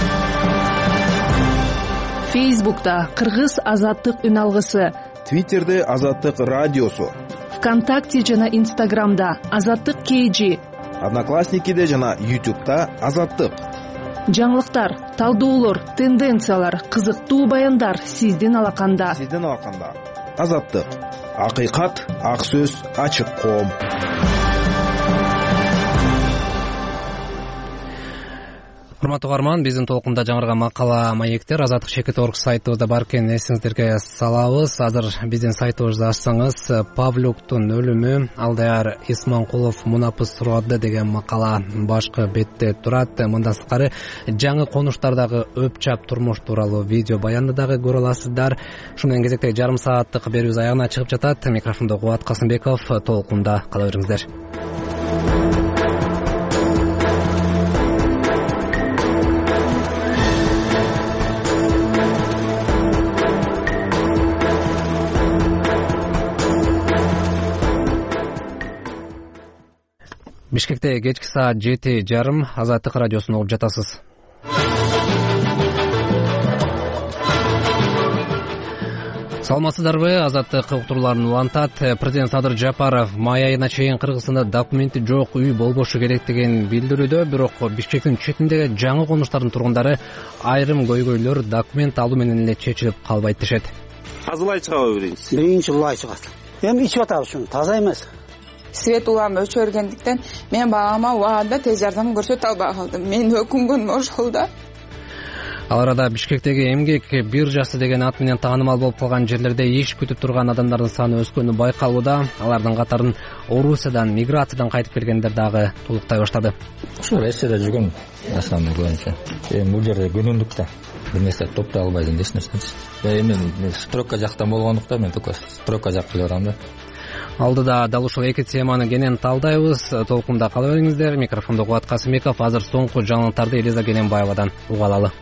Фейсбукта Кыргыз Азаттык үн алгысы, Твиттерде Азаттык радиосу, ВКонтакте жана Инстаграмда Азаттык KG, Одноклассникиде жана YouTube'да Азаттык. жаңылыктар, талдоолор, тенденциялар, кызыктуу баяндар сиздин алаканда. Азаттык, акыйкат, ак сөз, ачык коом. Урматтуу угарман, биздин толкунда жаңырган макала маектер Азаттык Чекит.орг сайтыбызда бар экенин эсиңиздерге салабыз. Азыр биздин сайтыбызды ачсаңыз, Павлюктун өлүмү Алдаяр Исманкулов мунапыс сурады деген макала башкы бетте турат. Мындан сырткары жаңы конуштардагы өпчап турмуш тууралуу видео баянды дагы көрө аласыздар. Ушу менен кезектеги жарым сааттык берүүбүз аягына чыгып жатат. Микрофондо Кубат Касымбеков, толкунда кала бериңиздер. Бишкекте кечки саат 7:30 Азаттык радиосун угуп жатасыз. Саламатсыздарбы? Азаттык уктурууларын улантат. Президент Садыр Жапаров май айына чейин Кыргызстанда документи жок үй болбошу керек деген билдирүүдө, бирок Бишкектин четиндеги жаңы конуштардын тургундары айрым көйгөйлөр документ алуу менен эле чечилип калбайт дешет. Азылай чыгабы биринчи лай чыгат. Эми ичип атабыз ушуну, таза эмес. Свет улам өчөргөндүктөн мен багама убагында тез жардам көрсөтө албай калдым. Мен өкүнгөнүм ошол да. Ал арада Бишкектеги эмгек биржасы деген ат менен таанымал болуп калган жерлерде иш күтүп турган адамдардын саны өскөнү байкалууда. Алардын катарын Орусиядан, миграциядан кайтып келгендер дагы толуктай баштады. Ошо Россияда жүргөн основной көбүнчө. Бул жерде күнүндүк да бир нерсе топтой албайсың эч нерсечи. Мен стройка жактан болгондуктан мен только стройка жакка келе барам да. Алдыда дал ушул эки теманы кенен талдайбыз. Толкунда кала бериңиздер. Микрофондо Кубат Касымбеков. Азыр соңку жаңылыктарды Элиза Кененбаевадан уга алалы.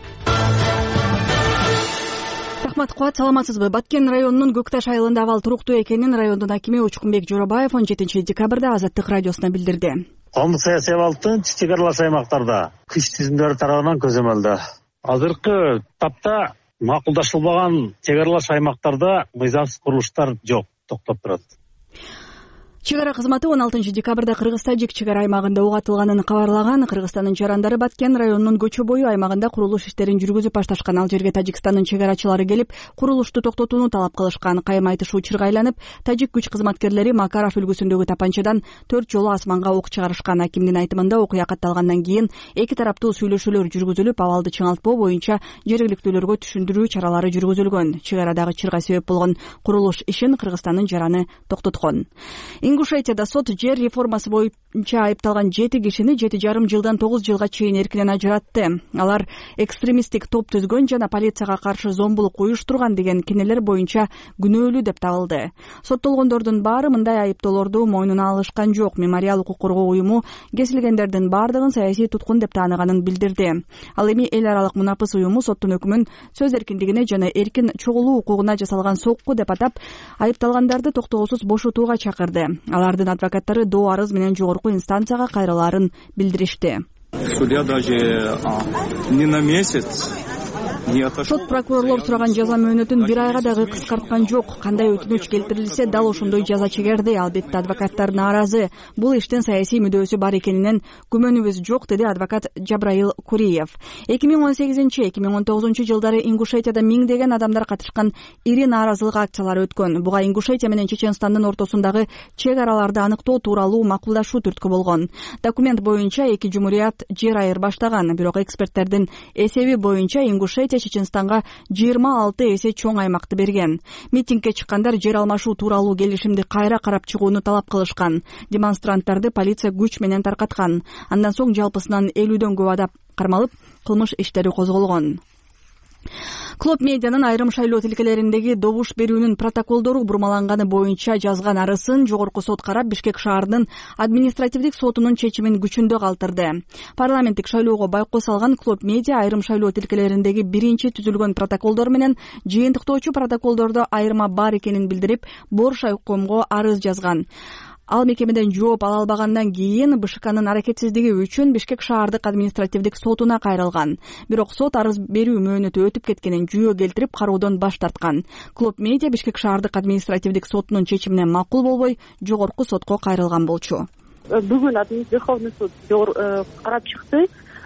Рахмат, Кубат, саламатсызбы? Баткен районунун Көкташ айылында абал туруктуу экенин райондун акими Учкунбек Жоробаев 17 декабрда Азаттык радиосуна билдирди. Коомдук саясий абалдын чек аралаш аймактарда күч түзүмдөрү тарабынан көзөмөлдө. Азыркы тапта макулдашылбаган чек аралаш аймактарда мыйзамсыз курулуштар жок, токтоп турат. Чек ара кызматы 16 декабрда Кыргыз-Тажик чек ара аймагында угатылганын кабарлаган. Кыргызстандын жарандары Баткен районунун көчө бою аймагында курулуш иштерин жүргүзүп башташкан. Ал жерге Тажикстандын чек арачылары келип, курулушту токтотууну талап кылышкан. Кайым айтышуу чырга айланып, тажик күч кызматкерлери Макаров үлгүсүндөгү тапанчадан 4 жолу асманга ок чыгарышкан. Акимдин айтымында окуя катталгандан кийин эки тараптуу сүйлөшүүлөр жүргүзүлүп, абалды чыңалтпоо боюнча жергиликтүүлөргө түшүндүрүү чаралары жүргүзүлгөн. Чек арадагы чырга себеп болгон курулуш ишин Кыргызстандын жараны токтоткон. Ингушетияда сот жер реформасы боюнча айыпталган 7 кишини 7,5 жылдан 9 жылга чейин эркинен ажыратты. Алар экстремисттик топ түзгөн жана полицияга каршы зомбулук уюштурган деген кинелер боюнча күнөөлүү деп табылды. Соттолгондордун баары мындай айыптоолорду мойнуна алышкан жок. Мемориал укук коргоо уюму кесилгендердин баардыгын саясий туткун деп тааныганын билдирди. Ал эми эл аралык мунапыс уюму соттун өкүмүн сөз эркиндигине жана эркин чогулуу укугуна жасалган сокку деп атап, айыпталгандарды токтоосуз бошотууга чакырды. Алардын адвокаттары доо арыз менен жогорку инстанцияга кайрылаарын билдиришти. Судья даже не на месяц. Сот прокурорлор сураган жаза мөөнөтүн 1 айга дагы кыскарткан жок. Кандай өтүнүч келтирилсе, дал ошондой жаза чегерди. Албетте адвокаттар нааразы. Бул иштин саясий мүдөөсү бар экенинен күмөнүбүз жок, деди адвокат Жабраил Куриев. 2018-2019 жылдары Ингушетияда миңдеген адамдар катышкан ири нааразылык акциялары өткөн. Буга Ингушетия менен Чеченстандын ортосундагы чек араларды аныктоо тууралуу макулдашуу түрткү болгон. Документ боюнча эки жумурият жер айырбаштаган, бирок эксперттердин эсеби боюнча Ингушетия Чеченстанга 26 эсе чоң аймакты берген. Митингге чыккандар жер алмашуу тууралуу келишимди кайра карап чыгууну талап кылышкан. Демонстранттарды полиция күч менен таркаткан. Андан соң жалпысынан 50дөн көп адам кармалып, кылмыш иштери козголгон. Клоп медианын айрым шайлоо тилкелериндеги добуш берүүнүн протоколдору бурмаланганы боюнча жазган арызын жогорку сот карап, Бишкек шаарынын административдик сотунун чечимин күчүндө калтырды. Парламенттик шайлоого байкоо салган Клоп медиа айрым шайлоо тилкелериндеги биринчи түзүлгөн протоколдор менен жыйынтыктоочу протоколдордо айырма бар экенин билдирип, Бош айкомго арыз жазган. Ал мекемеден жооп ала албагандан кийин БШКнын аракетсиздиги үчүн Бишкек шаардык административдик сотуна кайрылган. Бирок сот арыз берүү мөөнөтү өтүп кеткенин жүйө келтирип, кароодон баш тарткан. Клоп медиа Бишкек шаардык административдик сотунун чечимине макул болбой, жогорку сотко кайрылган болчу. Бүгүн Верховный суд карап чыкты.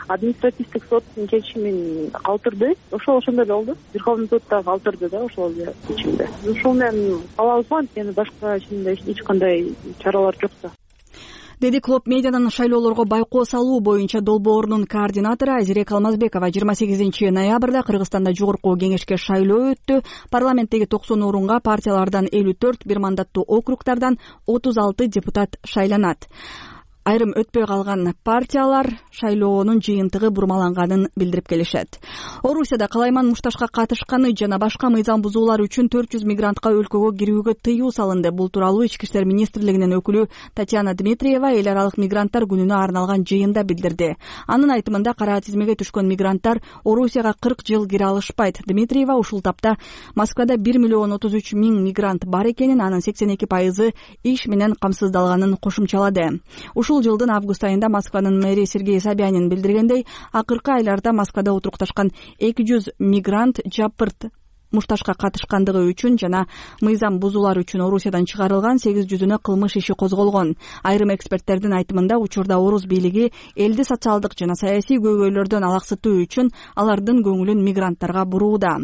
административдик соттун чечимин калтырды. Ошондой эле болду. Верховный суд да калтырды да ошол эле чечимди. Ушул менен калабыз го анткени башка эч кандай чаралар жок да. Деди Клоп медианын шайлоолорго байкоо салуу боюнча долбоорунун координатору Азирек Алмазбекова 28 ноябрда Кыргызстанда жогорку кеңешке шайлоо өттү. Парламенттеги 90 орунга партиялардан 54, бир мандаттуу округдардан 36 депутат шайланат. Айрым өтпөй калган партиялар шайлоонун жыйынтыгы бурмаланганын билдирип келишет. Орусияда калайман мушташка катышканы жана башка мыйзам бузуулар үчүн 400 мигрантка өлкөгө кирүүгө тыюу салынды. Бул тууралуу Ички иштер министрлигинин өкүлү Татьяна Дмитриева эл аралык мигранттар күнүнө арналган жыйында билдирди. Анын айтымында кара тизмеге түшкөн мигранттар Орусияга 40 жыл кире алышпайт. Дмитриева ушул тапта Москвада 1 миллион 33 миң мигрант бар экенин, анын 82% иш менен камсыздалганын кошумчалады. Ушул жылдын август айында Москванын мэри Сергей Собянин билдиргендей, акыркы айларда Москвада отурукташкан 200 мигрант жапырт мушташка катышкандыгы үчүн жана мыйзам бузуулар үчүн Орусиядан чыгарылган, 800-үнө кылмыш иши козголгон. Айрым эксперттердин айтымында учурда орус бийлиги элди социалдык жана саясий көйгөйлөрдөн алаксытуу үчүн алардын көңүлүн мигранттарга бурууда.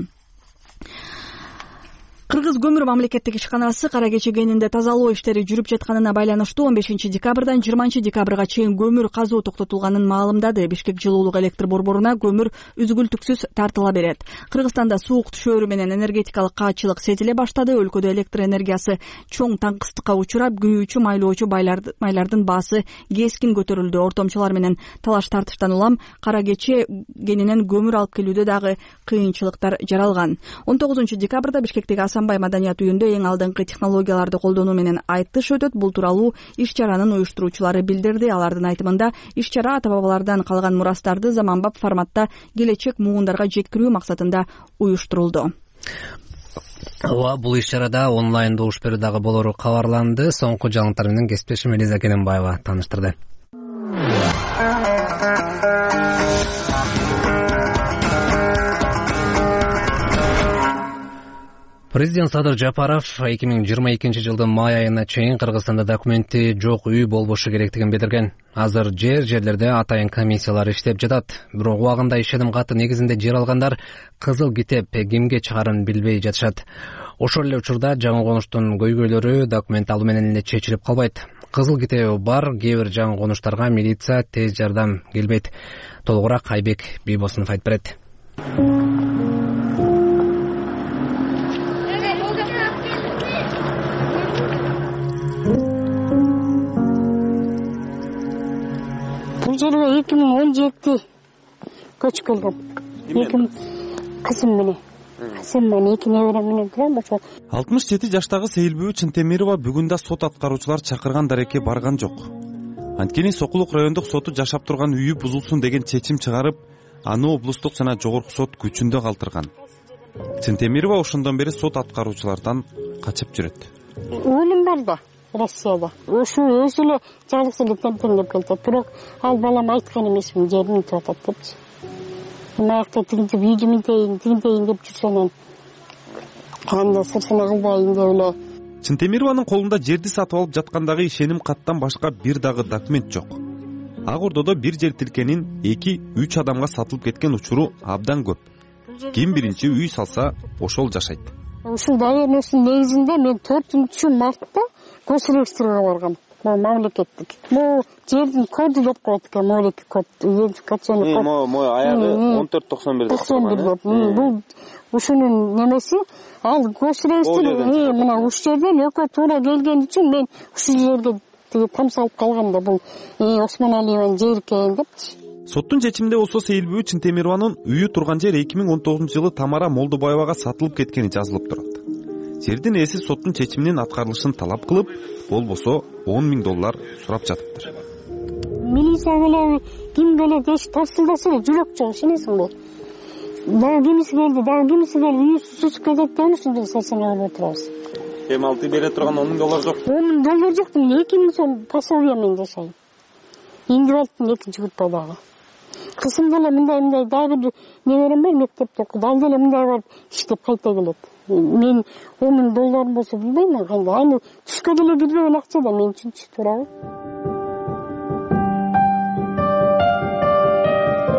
Кыргыз көмүр мамлекеттик ишканасы кара кече кенинде тазалоо иштери жүрүп жатканына байланыштуу 15 декабрдан 20 декабрга чейин көмүр казуу токтотулганын маалымдады. Бишкек жылуулук электр борборуна көмүр үзгүлтүксүз тартыла берет. Кыргызстанда суук түшөөрү менен энергетикалык каатчылык сезиле баштады. Өлкөдө электр энергиясы чоң таңкыстыкка учурап, күйүүчү, майлоочу майлардын баасы кескин көтөрүлдү. Ортомчулар менен талаш тартыштан улам кара кече кенинен көмүр алып келүүдө дагы кыйынчылыктар жаралган. 19 декабрда Бишкектеги Асанбай маданият үйүндө эң алдыңкы технологияларды колдонуу менен айтыш өтөт. Бул тууралуу иш-чаранын уюштуруучулары билдирди. Алардын айтымында иш-чара ата-бабалардан калган мурастарды заманбап форматта келечек муундарга жеткирүү максатында уюштурулду. Бул иш-чарада онлайн добуш берүү дагы болору кабарланды. Соңку жаңылыктар менен кесиптешим Элиза Келенбаева тааныштырды. Президент Садыр Жапаров 2022 жылдын май айына чейин Кыргызстанда документи жок үй болбошу керектигин билдирген. Азыр жерлерде атайын комиссиялар иштеп жатат. Бирок убагында ишеним каты негизинде жер алгандар кызыл китеп кимге чыгарын билбей жатышат. Ошол эле учурда жаңы конуштун көйгөйлөрү документ алуу менен эле чечилип калбайт. Кызыл китеби бар кээ бир жаңы конуштарга милиция тез жардам келбейт. Толугураак Айбек Бийбосунов айтып берет. Бул жерге 2017 көчүп келгем. Кызым менен. Мен 2 неберем менен турам ошо. 67 жаштагы Сейилбүү Чынтемирова бүгүн да сот аткаруучулар чакырган дарекке барган жок. Анткени Сокулук райондук соту жашап турган үйү бузулсун деген чечим чыгарып, аны облустук жана жогорку сот күчүндө калтырган. Чынтемирова ошондон бери сот аткаруучулардан качып жүрөт. Өлүм бар да Россияда. Ошо өзү эле жарык эле тентеңдеп келет. Бирок ал балам айткан эмесмин, жерин туруп атат депчи. Маякта тигинтип үйдүмүн тигинтейин деп жүрсөм, кандай сырсына кылбайын деп эле. Чынтемированын колунда жерди сатып алып жаткандагы ишеним каттан башка бир дагы документ жок. Ак Ордодо бир жер тилкенин 2-3 адамга сатылып кеткен учуру абдан көп. Ким биринчи үй салса, ошол жашайт. Ушул доверенностьтун негизинде мен 4-мартта госрегистрге баргам. Бул мамлекеттик. Бул жердин коду деп коет экен, мамлекеттик код, идентификационный код. Мо аягы 1491 деп коет. Бул ушунун немеси, ал госрегистр мына уш жерден экөө туура келген үчүн мен ушул жерге там салып калгам да, бул Осмоналиеванын жери экен депчи. Соттун чечиминде болсо Сейилбүү Чынтемированын үйү турган жер 2019 жылы Тамара Молдобаевага сатылып кеткени жазылып турат. Жердин ээси соттун чечиминин аткарылышын талап кылып, болбосо $10,000 сурап жатыптыр. Милиция келеби, ким келе деш тарсылдаса эле жүрөк жок, ишенесиңби? Дагы кимиси келди, үйү сузуп кетет деп ушундай сарсаңа болуп отурабыз. Эми алты бере турган $10,000 жок. $10,000 жок, 2,000 сом пособие менен жашайм. Индивидуалдын экинчи кутта дагы. Кызым деле мындай дагы бир неберем бар, мектепте окуйт. Ал деле мындай барып иштеп кайта келет. Мен $10,000 болсо билбейм, кандай. Аны түшкө деле кирбеген акча да мен үчүнчү туурабы.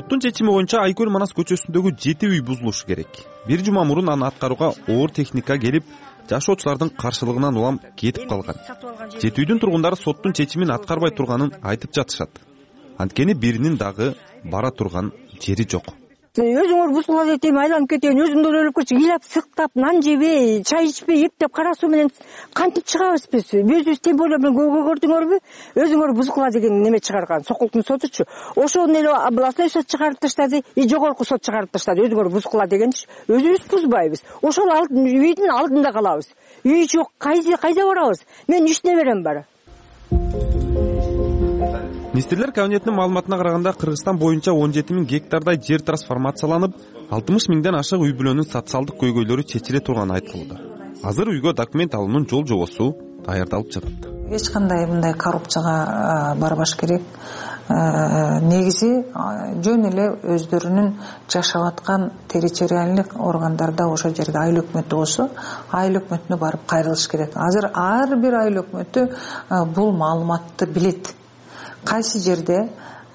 соттун чечими боюнча Айкөл Манас көчөсүндөгү 7 үй бузулушу керек. Бир жума мурун аны аткарууга оор техника келип, жашоочулардын каршылыгынан улам кетип калган. 7 үйдүн тургундары соттун чечимин аткарбай турганын айтып жатышат. Анткени биринин дагы бара турган жери жок. Өзүңөр бузгула дейм, айланып кетейин, өзүңдөр өлүп кетчи, ыйлап сыктап, нан жебей, чай ичпей, эптеп кара суу менен кантип чыгабыз биз? Өзүбүз тем более мен көйгөй көрдүңөрбү? Өзүңөр бузгула деген неме чыгарган, Сокулдун сотучу. Ошону эле областной сот чыгарып таштады, жогорку сот чыгарып таштады. Өзүңөр бузгула дегенчи, өзүбүз бузбайбыз. Ошол үйдүн алдында калабыз. Үй жок, кайда барабыз? Мен 3 неберем бар. Министрлер кабинетинин маалыматына караганда Кыргызстан боюнча 17 000 гектардай жер трансформацияланып, 60 000ден ашык үй бүлөнүн социалдык көйгөйлөрү чечиле турганы айтылууда. Азыр үйгө документ алуунун жол жобосу даярдалып жатат. Эч кандай мындай коррупцияга барбаш керек. Негизи жөн эле өздөрүнүн жашап аткан территориалдык органдарда ошол жерде айыл өкмөтү болсо, айыл өкмөтүнө барып кайрылыш керек. Азыр ар бир айыл өкмөтү бул маалыматты билет. Кайсы жерде,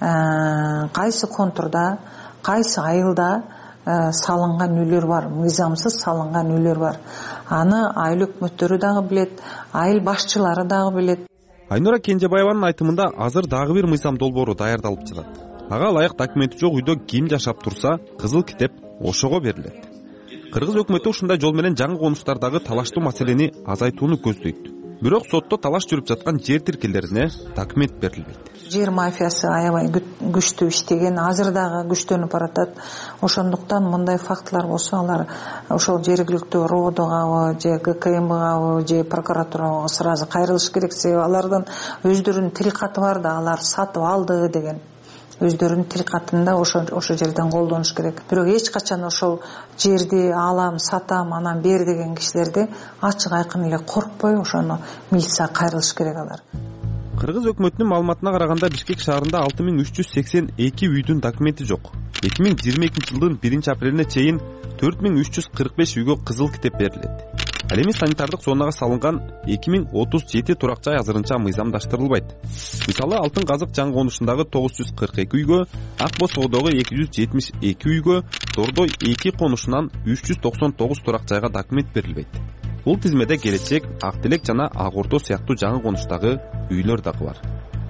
кайсы контурда, кайсы айылда салынган үйлөр бар, мыйзамсыз салынган үйлөр бар. Аны айыл өкмөттөрү дагы билет, айыл башчылары дагы билет. Айнура Кенжебаеванын айтымында азыр дагы бир мыйзам долбоору даярдалып жатат. Ага ылайык документи жок үйдө ким жашап турса, кызыл китеп ошого берилет. Кыргыз өкмөтү ушундай жол менен жаңы конуштардагы талаштуу маселени азайтууну көздөйт. Бирок сотто талаш жүрүп жаткан жер тиркелерине документ берилбейт. Жер мафиясы аябай күчтүү иштеген, азыр дагы күчтөнүп баратат. Ошондуктан мындай фактылар болсо, алар ошол жергиликтүү РОДогабы, же ГКМгабы, же прокуратурага сразу кайрылыш керек. Себеби алардын өздөрүнүн тил каты бар да, алар сатып алды деген. Өздөрүнүн тил катында ошо жерден колдонуш керек. Бирок эч качан ошол жерди алам, сатам, анан бер деген кишилерди ачык айкын эле коркпой, ошону милицияга кайрылыш керек алар. Кыргыз өкмөтүнүн маалыматына караганда Бишкек шаарында 6382 үйдүн документи жок. 2022 жылдын 1-апрелине чейин 4345 үйгө кызыл китеп берилет. Ал эми санитардык зонага салынган 2037 турак жай азырынча мыйзамдаштырылбайт. Мисалы, Алтын Казык жаңы конушундагы 942 үйгө, Ак Босоодогу 272 үйгө, Дордой 2 конушунан 399 турак жайга документ берилбейт. Бул тизмеде Келечек, Ак Телек жана Ак Ордо сыяктуу жаңы конуштагы үйлөр дагы бар.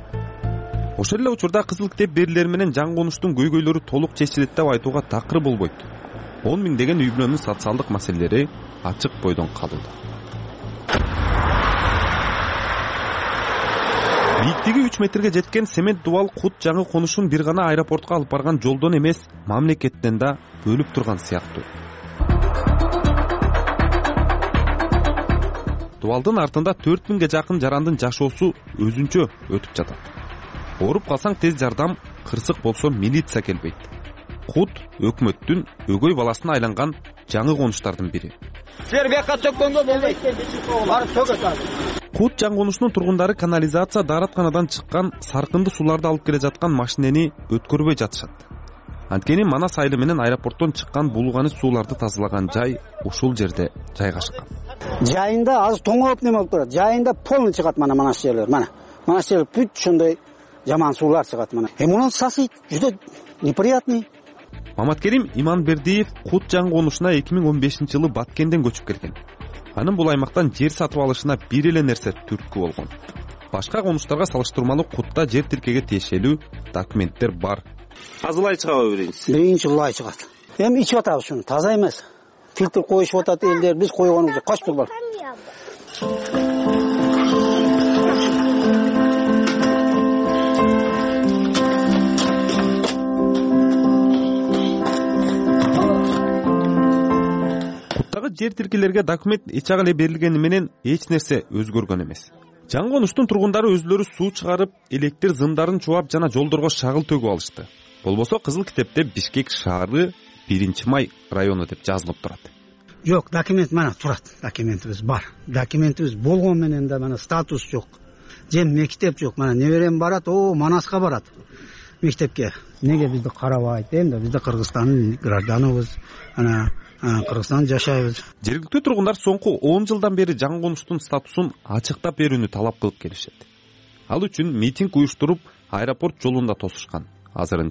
Ошол эле учурда кызыл китеп берилери менен жаңы конуштун көйгөйлөрү толук чечилет деп айтууга такыр болбойт. 10 миңдеген үй бүлөнүн социалдык маселелери ачык бойдон калууда. Бийиктиги 3 метрге жеткен цемент дубал Кут жаңы конушун бир гана аэропортко алып барган жолдон эмес, мамлекеттен да бөлүп турган сыяктуу. Дубалдын артында 4000ге жакын жарандын жашоосу өзүнчө өтүп жатат. Ооруп калсаң тез жардам, кырсык болсо милиция келбейт. Кут өкмөттүн өгөй баласына айланган жаңы конуштардын бири. Силер бияка төккөнгө болбойт. Барып төгөт. Кут жаңы конушунун тургундары канализация дааратканадан чыккан саркынды суларды алып келе жаткан машинени өткөрбөй жатышат. Анткени Манас айылы менен аэропорттон чыккан булганы сууларды тазалаган жай ушул жерде жайгашкан. Жайында азыр тоңолуп неме болуп турат. Жайында полный чыгат Манас жерлер. Манас жерлер бүт ушундай жаман суулар чыгат Мунун сасыйт, жүдө неприятный. Маматкерим Иманбердиев Кут жаңы конушуна 2015-жылы Баткенден көчүп келген. Анын бул аймактан жер сатып алышына бир эле нерсе түрткү болгон. Башка конуштарга салыштырмалуу Кутта жер тиркеге тиешелүү документтер бар. Азыр лай чыгабы биринчи лай чыгат. Эми ичип атабыз шуну, таза эмес. Фильтр коюшуп атат элдер, биз койгонубуз жок. Качып турган. Куттагы жер тиркелерге документ эчак эле берилгени менен эч нерсе өзгөргөн эмес. Жаңы конуштун тургундары өзлөрү суу чыгарып, электр зымдарын чубап жана жолдорго шагыл төгүп алышты. Болбосо кызыл китепте Бишкек шаары 1-май району деп жазылып турат. Жок, документ турат. Документибиз бар. Документибиз болгон менен да статус жок. Жем мектеп жок. Неберем барат, Манаска барат. Мектепке. Неге бизди карабайт? Эми бизде Кыргызстандын гражданыбыз. Кыргызстанда жашайбыз. Жергиликтүү тургундар соңку 10 жылдан бери жаңы конуштун статусун ачыктап берүүнү талап кылып келишет. Ал үчүн митинг уюштуруп, аэропорт жолунда тосушкан. Азырынча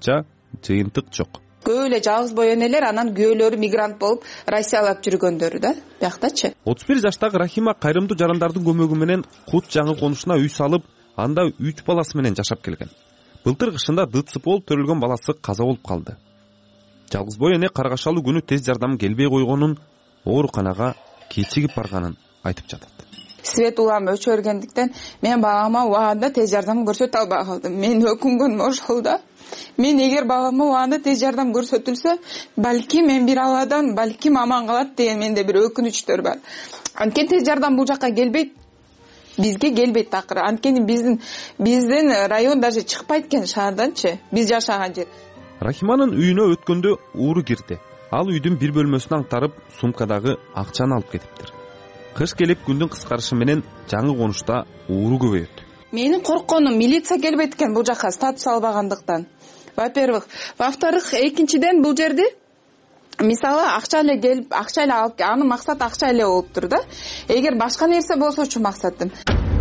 жыйынтык жок. Көп эле жалгыз бой энелер, анан күйөөлөрү мигрант болуп Россиялап жүргөндөрү да бияктачы. 31 жаштагы Рахима кайрымдуу жарандардын көмөгү менен Кут жаңы конушуна үй салып, анда 3 баласы менен жашап келген. Былтыр кышында ДЦП болуп төрөлгөн баласы каза болуп калды. Жалгыз бой эне каргашалуу күнү тез жардам келбей койгонун, ооруканага кечигип барганын айтып жатат. Свет улам өчөргөндүктөн мен балама убагында тез жардам көрсөтө албай калдым. Мен өкүнгөнүм ошол да. Мен эгер балама убагында тез жардам көрсөтүлсө, балким мен бир Алладан балким аман калат деген менде бир өкүнүчтөр бар. Анткени тез жардам бул жакка келбейт. Бизге келбейт акыры. Анткени биздин район даже чыкпайт экен шаарданчы. Биз жашаган жер. Рахиманын үйүнө өткөндө ууру кирди. Ал үйдүн бир бөлмөсүн аңтарып, сумкадагы акчаны алып кетиптир. Кыш келип күндүн кыскарышы менен жаңы конушта ууру көбөйөт. Менин коркконум милиция келбейт экен бул жакка статус албагандыктан. Во-первых, во-вторых, экинчиден бул жерде мисалы акча эле келип, акча эле алып, анын максаты акча эле болуптур да. Эгер башка нерсе болсочу максатым.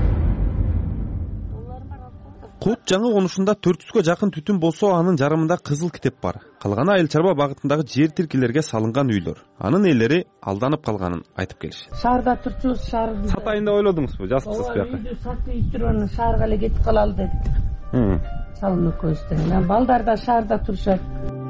Кут жаңы конушунда 400гө жакын түтүн болсо, анын жарымында кызыл китеп бар. Калганы айыл чарба багытындагы жер тилкелерге салынган үйлөр. Анын ээлери алданып калганын айтып келишет. Шаарда турчубуз, шаар. Сатайын деп ойлодуңузбу? Жазыпсыз бияка. Үйдү сатып жүргөн шаарга эле кетип калалы дедик. Салым экөөбүздөн. Балдар да шаарда турушат.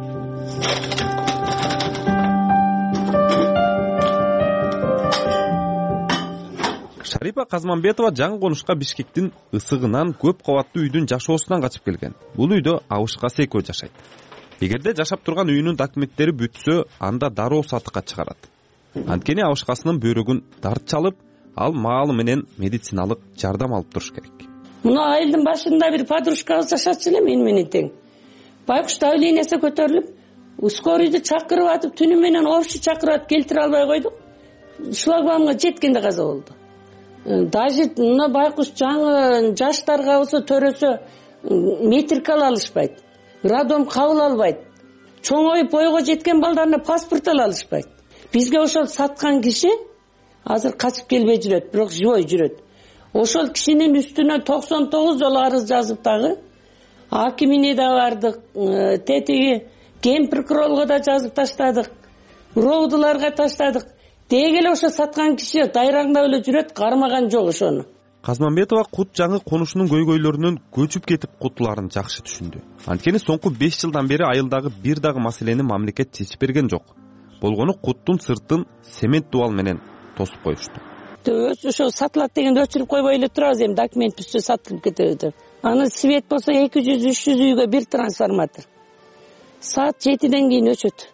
Шарипа Казманбетова жаңы конушка Бишкектин ысыгынан көп кабаттуу үйдүн жашоосунан качып келген. Бул үйдө Абышкасы экөө жашайт. Эгерде жашап турган үйүнүн документтери бүтсө, анда дароо сатыкка чыгарат. Анткени Абышкасынын бөйрөгүн дартчалып, ал маалы менен медициналык жардам алып туруш керек. Мына айылдын башында бир подружкабыз жашачу эле менен тең. Байкуш давлениеси көтөрүлүп, скорыйду чакырып атып, түнү менен общий чакырып атып келтире албай койдук. Шлагбаумга жеткенде каза болду. Даже мына байкуш жаңы жаштарга болсо төрөсө метрик ала алышпайт. Роддом кабыл албайт. Чоңоюп бойго жеткен балдарына паспорт ала алышпайт. Бизге ошол саткан киши азыр качып келбей жүрөт, бирок живой жүрөт. Ошол кишинин үстүнө 99 жолу арыз жазып дагы акимине да бардык, тетиги ген прокурорго да жазып таштадык, роодуларга таштадык. Деги эле ошо саткан киши дайраңдап эле жүрөт, кармаган жок ошону. Казманбетова Кут жаңы конушунун көйгөйлөрүнөн көчүп кетип кутулаарын жакшы түшүндү. Анткени соңку 5 жылдан бери айылдагы бир дагы маселени мамлекет чечип берген жок. Болгону Куттун сыртын цемент дубал менен тосуп коюшту. Ошо сатылат дегенде өчүрүп койбой эле турабыз, эми документ түшсө сатылып кетеби деп. Аны свет болсо 200-300 үйгө бир трансформатор. Саат 7ден кийин өчөт.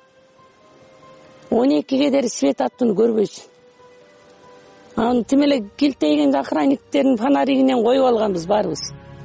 12ге дери свет аттууну көрбөйсүн. Аны тим эле килтейгенде охранниктердин фонаригинен коюп алганбыз баарыбыз.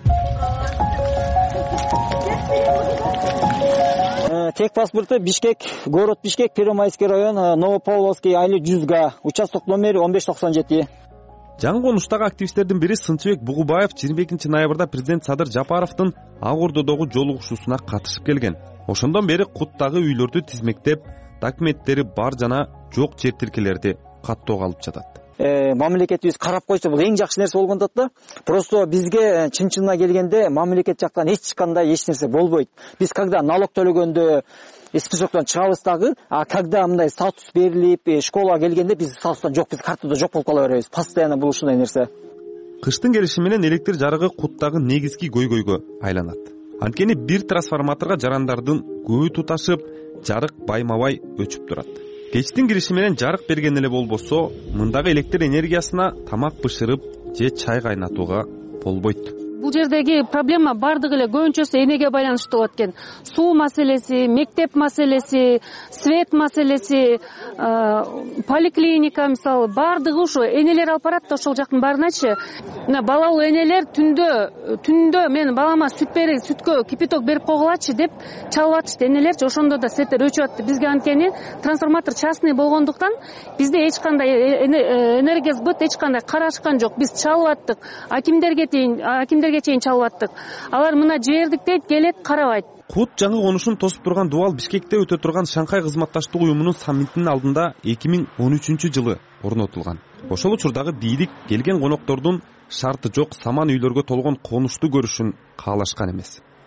Тек паспорты Бишкек, город Бишкек, Первомайский район, Новопавловский, айылы 100га, участок номери 1597. Жаңы конуштагы активисттердин бири Сынчыбек Бугубаев 22-ноябрда президент Садыр Жапаровдун Ак Ордодогу жолугушуусуна катышып келген. Ошондон бери Куттагы үйлөрдү тизмектеп, документтери бар жана жок жер тилкелерди каттоого алып жатат. Мамлекетибиз карап койсо бул эң жакшы нерсе болгондот да. Просто бизге чын-чынына келгенде мамлекет жактан эч нерсе болбойт. Биз когда налог төлөгөндө списоктон чыгабыз дагы, а когда мындай статус берилип, школага келгенде биз статустан жок, биз картада жок болуп кала беребиз. Постоянно бул ушундай нерсе. Кыштын келиши менен электр жарыгы Куттагы негизги көйгөйгө айланат. Анткени бир трансформаторго жарандардын көбү туташып, жарык байма-бай өчүп турат. Кечтин кириши менен жарык берген эле болбосо, мындагы электр энергиясына тамак бышырып же чай кайнатууга болбойт. Бул жердеги проблема бардыгы эле көбүнчөсү энеге байланыштуу болот экен. Суу маселеси, мектеп маселеси, свет маселеси, поликлиника мисалы бардыгы ушу энелер алып барат да ошол жактын баарыначы. Мына балалуу энелер түндө мен балама сүткө кипяток берип койгулачы деп чалып атышты энелерчи. Ошондо да светтер өчүп атты. Бизге анткени трансформатор частный болгондуктан бизде эч кандай энергосбыт эч кандай карашкан жок. Биз чалып аттык. Акимдерге чейин чалып аттык. Алар мына жердик дейт, келет, карабайт. Кут жаңы конушун тосуп турган дубал Бишкекте өтө турган Шанхай кызматташтык уюмунун саммитинин алдында 2013-жылы орнотулган. Ошол учурдагы бийлик келген коноктордун шарты жок саман үйлөргө толгон конушту көрүшүн каалашкан эмес.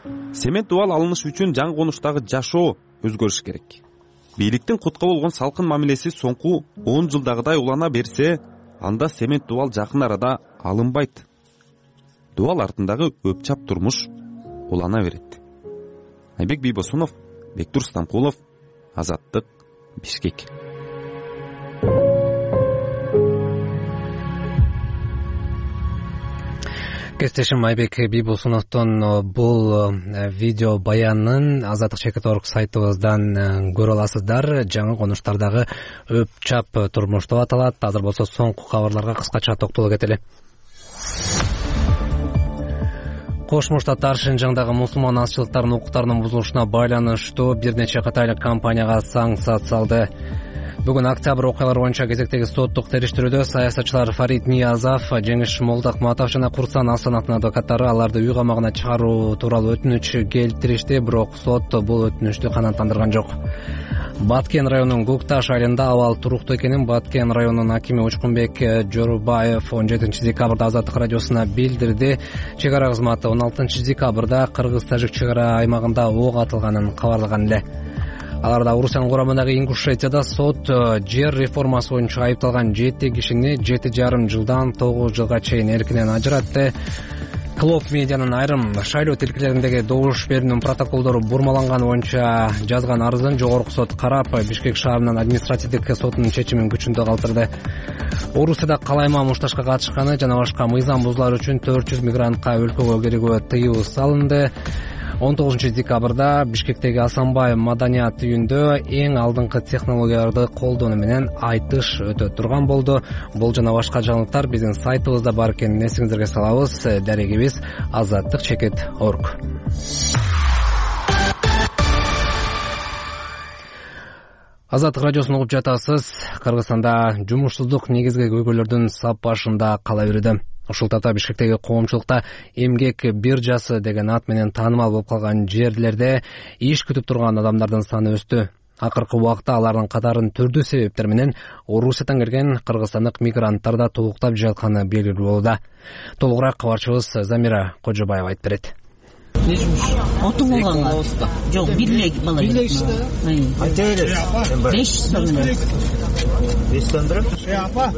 цемент убал алыныш үчүн жаңы конуштагы жашоо өзгөрүш керек. Бийликтин кутка болгон салкын мамилеси соңку 10 жылдагыдай улана берсе, анда цемент дубал жакын арада алынбайт. Дубал артындагы өпчап турмуш улана берет. Айбек Бийбосунов, Бектур Стамкулов, Азаттык, Бишкек. Кесиптешим Айбек Бийбосуновдон бул видео баянын Азаттык Чекит.орг сайтыбыздан көрө аласыздар. Жаңы конуштардагы өпчап турмуш деп аталат. Азыр болсо соңку кабарларга кыскача токтоло кетели. Кошмо Штаттар Шинжаңдагы мусулман азчылыктарынын укуктарынын бузулушуна байланыштуу бир нече кытайлык компанияга санкция салды. Бүгүн октябрь окуялары боюнча кезектеги соттук териштирүүдө саясатчылар Фарид Ниязов, Жеңиш Молдакматов жана Курсан Асановдун адвокаттары аларды үй камагына чыгаруу тууралуу өтүнүч келтиришти, бирок сот бул өтүнүчтү канааттандырган жок. Баткен районунун Гукташ айылында абал туруктуу экенин Баткен районунун акими Учкунбек Жорубаев 17 декабрда Азаттык радиосуна билдирди. Чек ара кызматы 16 декабрда Кыргыз-Тажик чек ара аймагында ок атылганын кабарлаган эле. Аларда Орусиянын курамындагы Ингушетияда сот жер реформасы боюнча айыпталган 7 кишини 7,5 жылдан 9 жылга чейин эркинен ажыратты. Клоп медианын айрым шайлоо тилкелериндеги добуш берүүнүн протоколдору бурмаланганы боюнча жазган арызын жогорку сот карап, Бишкек шаарынын административдик сотунун чечимин күчүндө калтырды. Орусияда калайма мушташка катышканы жана башка мыйзам бузуулар үчүн 400 мигрантка өлкөгө кирүүгө тыюу салынды. 19 декабрда Бишкектеги Асанбай маданият үйүндө эң алдыңкы технологияларды колдонуу менен айтыш өтө турган болду. Бул жана башка жаңылыктар биздин сайтыбызда бар экенин эсиңиздерге салабыз. Дарегибиз Азаттык Чекит.орг. Азаттык радиосун угуп жатасыз. Кыргызстанда жумушсуздук негизги көйгөйлөрдүн сап башында кала берди. Ушул тапта Бишкектеги коомчулукта эмгек биржасы деген ат менен таанымал болуп калган жерлерде иш күтүп турган адамдардын саны өстү. Акыркы убакта алардын катарын түрдүү себептер менен Орусиядан келген кыргызстандык мигранттар да толуктап жатканы белгилүү болууда. Толугураак кабарчыбыз Замира Кожобаева айтып берет. Не жумуш? Отуң болгонго? Жок, бир бала. Бир иште. Айта берет. 5 сом менен. 5 сом бирок? Апа.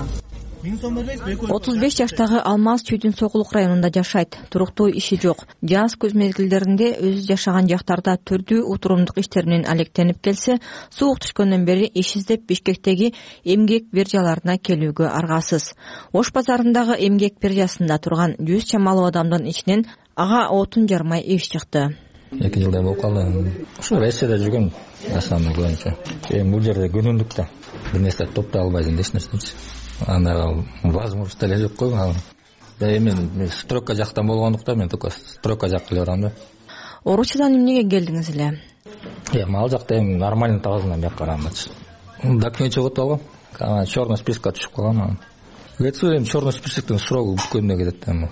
35 жаштагы Алмаз Чүйдүн Сокулук районунда жашайт. Туруктуу иши жок. Жаз көз мезгилдеринде өзү жашаган жактарда түрдүү утурумдук иштер менен алектенип келсе, суук түшкөндөн бери иш издеп Бишкектеги эмгек биржаларына келүүгө аргасыз. Ош базарындагы эмгек биржасында турган 100 чамалуу адамдын ичинен ага отун жармай иш чыкты. 2 жылдай болуп калды. Ушул Россияда жүргөн основной боюнча. Бул жерде күнүндүк да бир нерсе топтой албайсың, эч нерсе. Ана возможность эле жок кой. Мен стройка жактан болгондуктан мен только стройка жакка эле барам да. Орусиядан эмнеге келдиңиз эле? Ал жакта эми нормальный табазынан бияк барамчы. Документ чогултуп алгам. Черный списокко түшүп калгам. Эми черный списоктун срогу бүткөндө кетет эми.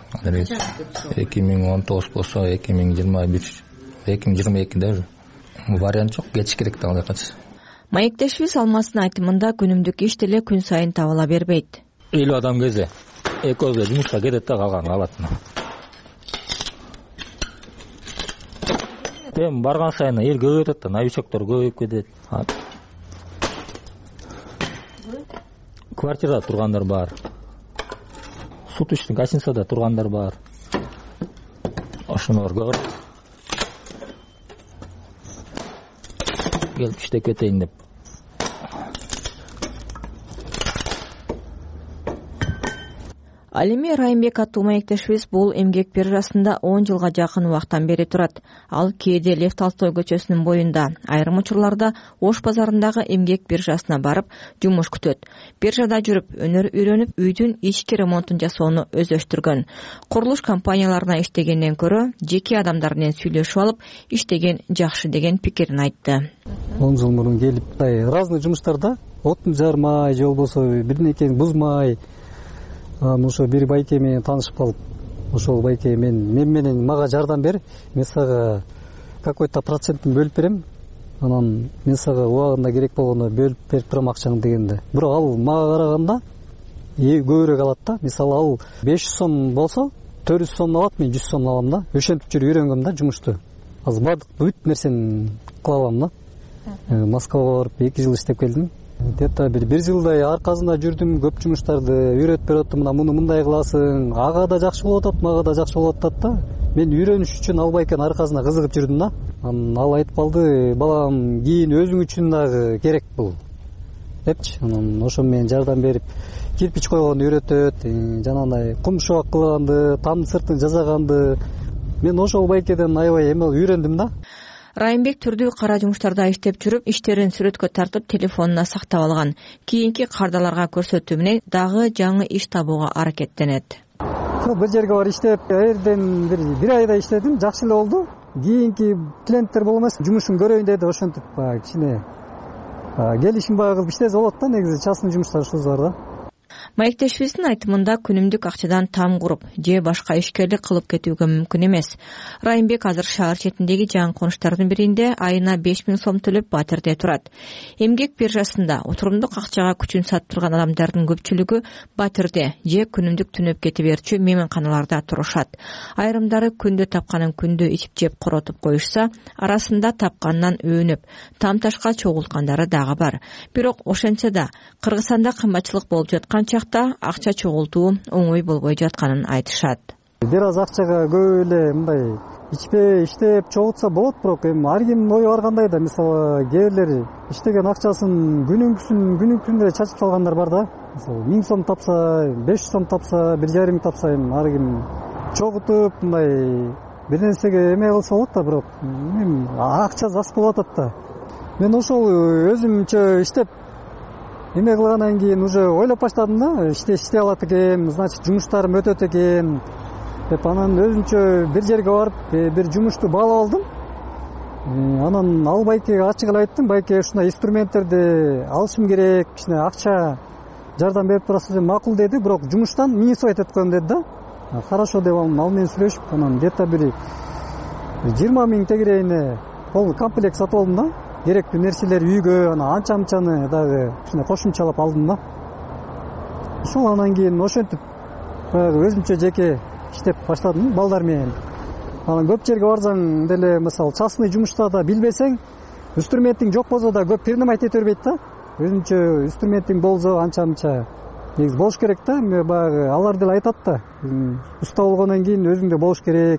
2019 болсо 2021, 2022 уже вариант жок, кетиш керек да алакачы. Маектешибиз Алмаздын айтымында күнүмдүк иш деле күн сайын табыла бербейт. 50 адам келсе, экөөбүз жумушка кетет да калганын алат. Эми барган сайын эл көбөйүп атат да, новичоктор көбөйүп кетет. Квартирада тургандар бар. Суточный гостиницада тургандар бар. Ошонор көп. Келип иштеп кетейин деп. Алими Райымбек аттуу маектешибиз бул эмгек биржасында 10 жылга жакын убактан бери турат. Ал кээде Лев Толстой көчөсүнүн боюнда, айрым учурларда Ош базарындагы эмгек биржасына барып жумуш күтөт. Биржада жүрүп, өнөр үйрөнүп, үйдүн ички ремонтун жасоону өздөштүргөн. Курулуш компанияларына иштегенден көрө, жеке адамдар менен сүйлөшүп алып, иштеген жакшы деген пикирин айтты. 10 жыл мурун келип, разный жумуштарда отун жармай, же болбосо бирнекени бузмай, ошо бир байке менен таанышып калып, ошол байке менен мага жардам бер, мен сага какой-то процентин бөлүп берем, анан мен сага убагында керек болгондо бөлүп берип турам акчаңды дегенде. Бирок ал мага караганда көбүрөөк алат да. Мисалы ал 500 сом болсо, 400 сом алат, мен 100 сом алам да. Ошентип жүрүп үйрөнгөм да жумушту. Азыр баардык бүт нерсени кыла алам да. Москвага барып 2 жыл иштеп келдим. Где-то бир жылдай аркасында жүрдүм, көп жумуштарды үйрөтүп берип, муну мындай кыласың, ага да жакшы болуп атат, мага да жакшы болуп атат да. Мен үйрөнүш үчүн албайкан аркасына кызыгып жүрдүм да. Анан ал айтып калды, балам, кийин өзүң үчүн дагы керек бул депчи. Анан ошо менен жардам берип, кирпич койгонду үйрөтөт, жанагындай кум шубак кылганды, тамдын сыртын жасаганды. Мен ошол байкеден аябай эме үйрөндүм да. Райымбек түрдүү кара жумуштарда иштеп жүрүп, иштерин сүрөткө тартып, телефонуна сактап алган. Кийинки кардаларга көрсөтүү менен дагы жаңы иш табууга аракеттенет. Бир жерге бар иштеп, эрден бир айда иштедим, жакшы эле болду. Кийинки клиенттер боло эмес, жумушун көрөйүн деди, ошентип кичине келишим баа кылып иштесе болот да, негизи частный жумуштар ушул бар да. Маектешибиздин айтымында күнүмдүк акчадан там куруп же башка ишкерлик кылып кетүүгө мүмкүн эмес. Райымбек азыр шаар четиндеги жаңы конуштардын биринде айына 5000 сом төлөп Батирде турат. Эмгек биржасында отурумдук акчага күчүн сатып турган адамдардын көпчүлүгү Батирде же күнүмдүк түнөп кете берчү мейманканаларда турушат. Айрымдары күндө тапканын күндө ичип жеп коротуп коюшса, арасында тапканынан өөнүп, тамташка чогулткандары дагы бар. Бирок ошентсе да Кыргызстанда кымбатчылык болуп жаткан чакта акча чогултуу оңой болбой жатканын айтышат. Бир аз акчага көп эле мындай ичпей иштеп чогултса болот, бирок эми ар кимдин ою ар кандай да. Мисалы кээрлер иштеген акчасын күнүнкүндө чачып салгандар бар да. Мисалы 1000 сом тапса, 500 сом тапса, 1,5 тапса, эми ар ким чогултуп мындай бир нерсеге эме кылса болот да, бирок эми акча аз болуп атат да. Мен ошол өзүмчө иштеп эме кылгандан кийин уже ойлоп баштадым да, иштей алат экен, значит жумуштарым өтөт экен деп. Анан өзүмчө бир жерге барып бир жумушту баалап алдым. Анан ал байкеге ачык эле айттым, байке ушундай инструменттерди алышым керек, кичине акча жардам берип турасыз, макул деди, бирок жумуштан минус айтып коем деди да. Хорошо деп ал менен сүйлөшүп, анан где-то бир 20 000 тегерегине полный комплект сатып алдым да. Керектүү нерселер үйгө, ана анча-мынчаны дагы кичине кошумчалап алдым да. Ошол анан кийин ошентип өзүмчө жеке иштеп баштадым балдар менен. Анан көп жерге барсаң деле, мисалы частный жумушта да билбесең, инструментиң жок болсо да көп принимать эте бербейт да. Өзүнчө инструментиң болсо анча-мынча негизи болуш керек да. Баягы алар деле айтат да, уста болгондон кийин өзүңдө болуш керек,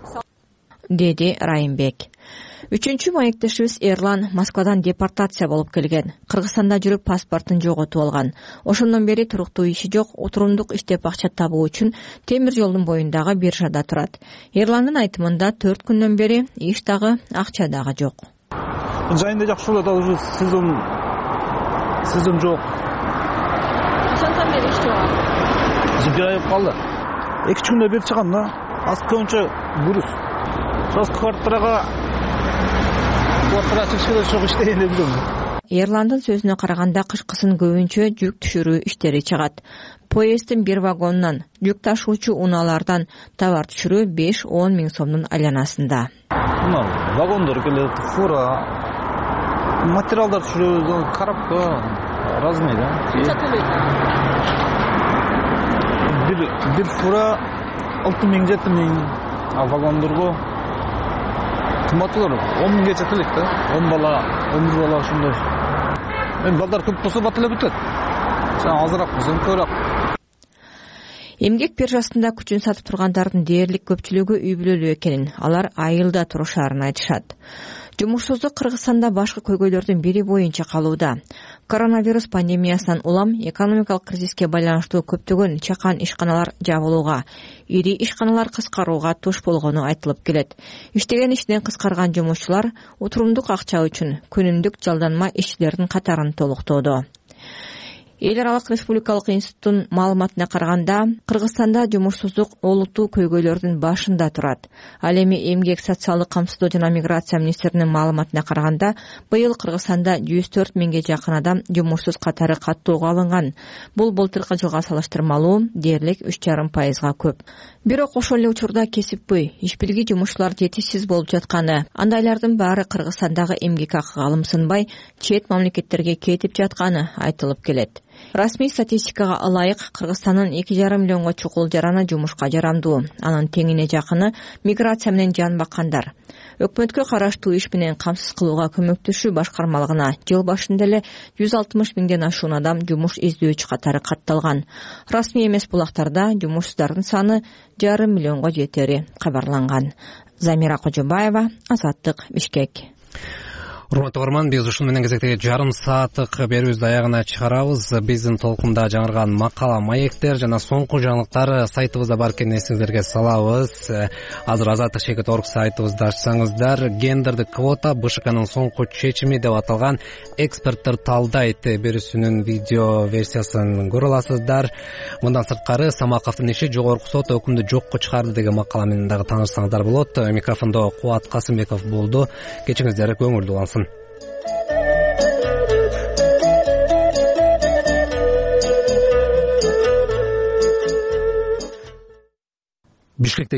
деди Райымбек. Үчүнчү маектешибиз Эрлан Москвадан депортация болуп келген. Кыргызстанда жүрүп паспортун жоготуп алган. Ошондон бери туруктуу иши жок, отурумдук иштеп акча табуу үчүн темир жолдун боюндагы биржада турат. Эрландын айтымында 4 күндөн бери иш дагы, акча дагы жок. Жайында жакшы болот, ал уже сезон жок. Качандан бери иш жок? Бир ай калды. 2 күндөн бери чыгам да. Аз көбүнчө груз. Соска квартирага чыгышка чок иштейин деп жүрөм. Эрландын сөзүнө караганда кышкысын көбүнчө жүк түшүрүү иштери чыгат. Поезддин бир вагонунан жүк ташуучу унаалардан товар түшүрүү 5-10 миң сомдун айланасында. Вагондор келет, фура, материалдар түшүрүү, коробка, разный да. Канча төлөйт? Бир фура 6 миң, 7 миң, а вагондорго кымбатылар 10 миңгече төлөйт да. 10 бала, 11 бала ошондой. Эми балдар көп болсо бат эле бүтөт. Азыраак болсо көбүрөөк. Эмгек биржасында күчүн сатып тургандардын дээрлик көпчүлүгү үй бүлөлүү экенин, алар айылда турушаарын айтышат. Жумушсуздук Кыргызстанда башкы көйгөйлөрдүн бири боюнча калууда. Коронавирус пандемиясынан улам экономикалык кризиске байланыштуу көптөгөн чакан ишканалар жабылууга, ири ишканалар кыскарууга туш болгону айтылып келет. Иштеген ишинен кыскарган жумушчулар отурумдук акча үчүн күнүмдүк жалданма ишчилердин катарын толуктоодо. Эл аралык республикалык институттун маалыматына караганда, Кыргызстанда жумушсуздук олуттуу көйгөйлөрдүн башында турат. Ал эми эмгек социалдык камсыздоо жана миграция министринин маалыматына караганда, быйыл Кыргызстанда 104 миңге жакын адам жумушсуз катары каттоого алынган. Бул былтыркы жылга салыштырмалуу дээрлик 3,5% көп. Бирок ошол эле учурда кесипкөй, иш билги жумушчулар жетишсиз болуп жатканы, андайлардын баары Кыргызстандагы эмгек акыга алымсынбай, чет мамлекеттерге кетип жатканы айтылып келет. Расмий статистикага ылайык Кыргызстандын 2,5 миллионго чукул жараны жумушка жарамдуу. Анын теңине жакыны миграция менен жан баккандар. Өкмөткө караштуу иш менен камсыз кылууга көмөктөшүү башкармалыгына жыл башында эле 160 миңден ашуун адам жумуш издөөчү катары катталган. Расмий эмес булактарда жумушсуздардын саны 1,5 миллионго жетери кабарланган. Замира Кожобаева, Азаттык, Бишкек. Урматтуу көрөрман, биз ушун менен кезектеги жарым сааттык берүүбүздү аягына чыгарабыз. Биздин толкунда жаңырган макала, маектер жана соңку жаңылыктар сайтыбызда бар экенин эсиңиздерге салабыз. Азыр Азаттык.org сайтыбызды ачсаңыздар, гендердик квота БШКнын соңку чечими деп аталган эксперттер талдайт берүүсүнүн видео версиясын көрө аласыздар. Мындан сырткары Самаковдун иши жогорку сот өкүмдү жокко чыгарды деген макала менен дагы таанышсаңыздар болот. Микрофондо Кубат Касымбеков болду. Кечиңиздер көңүлдүү болсун. Бишкекте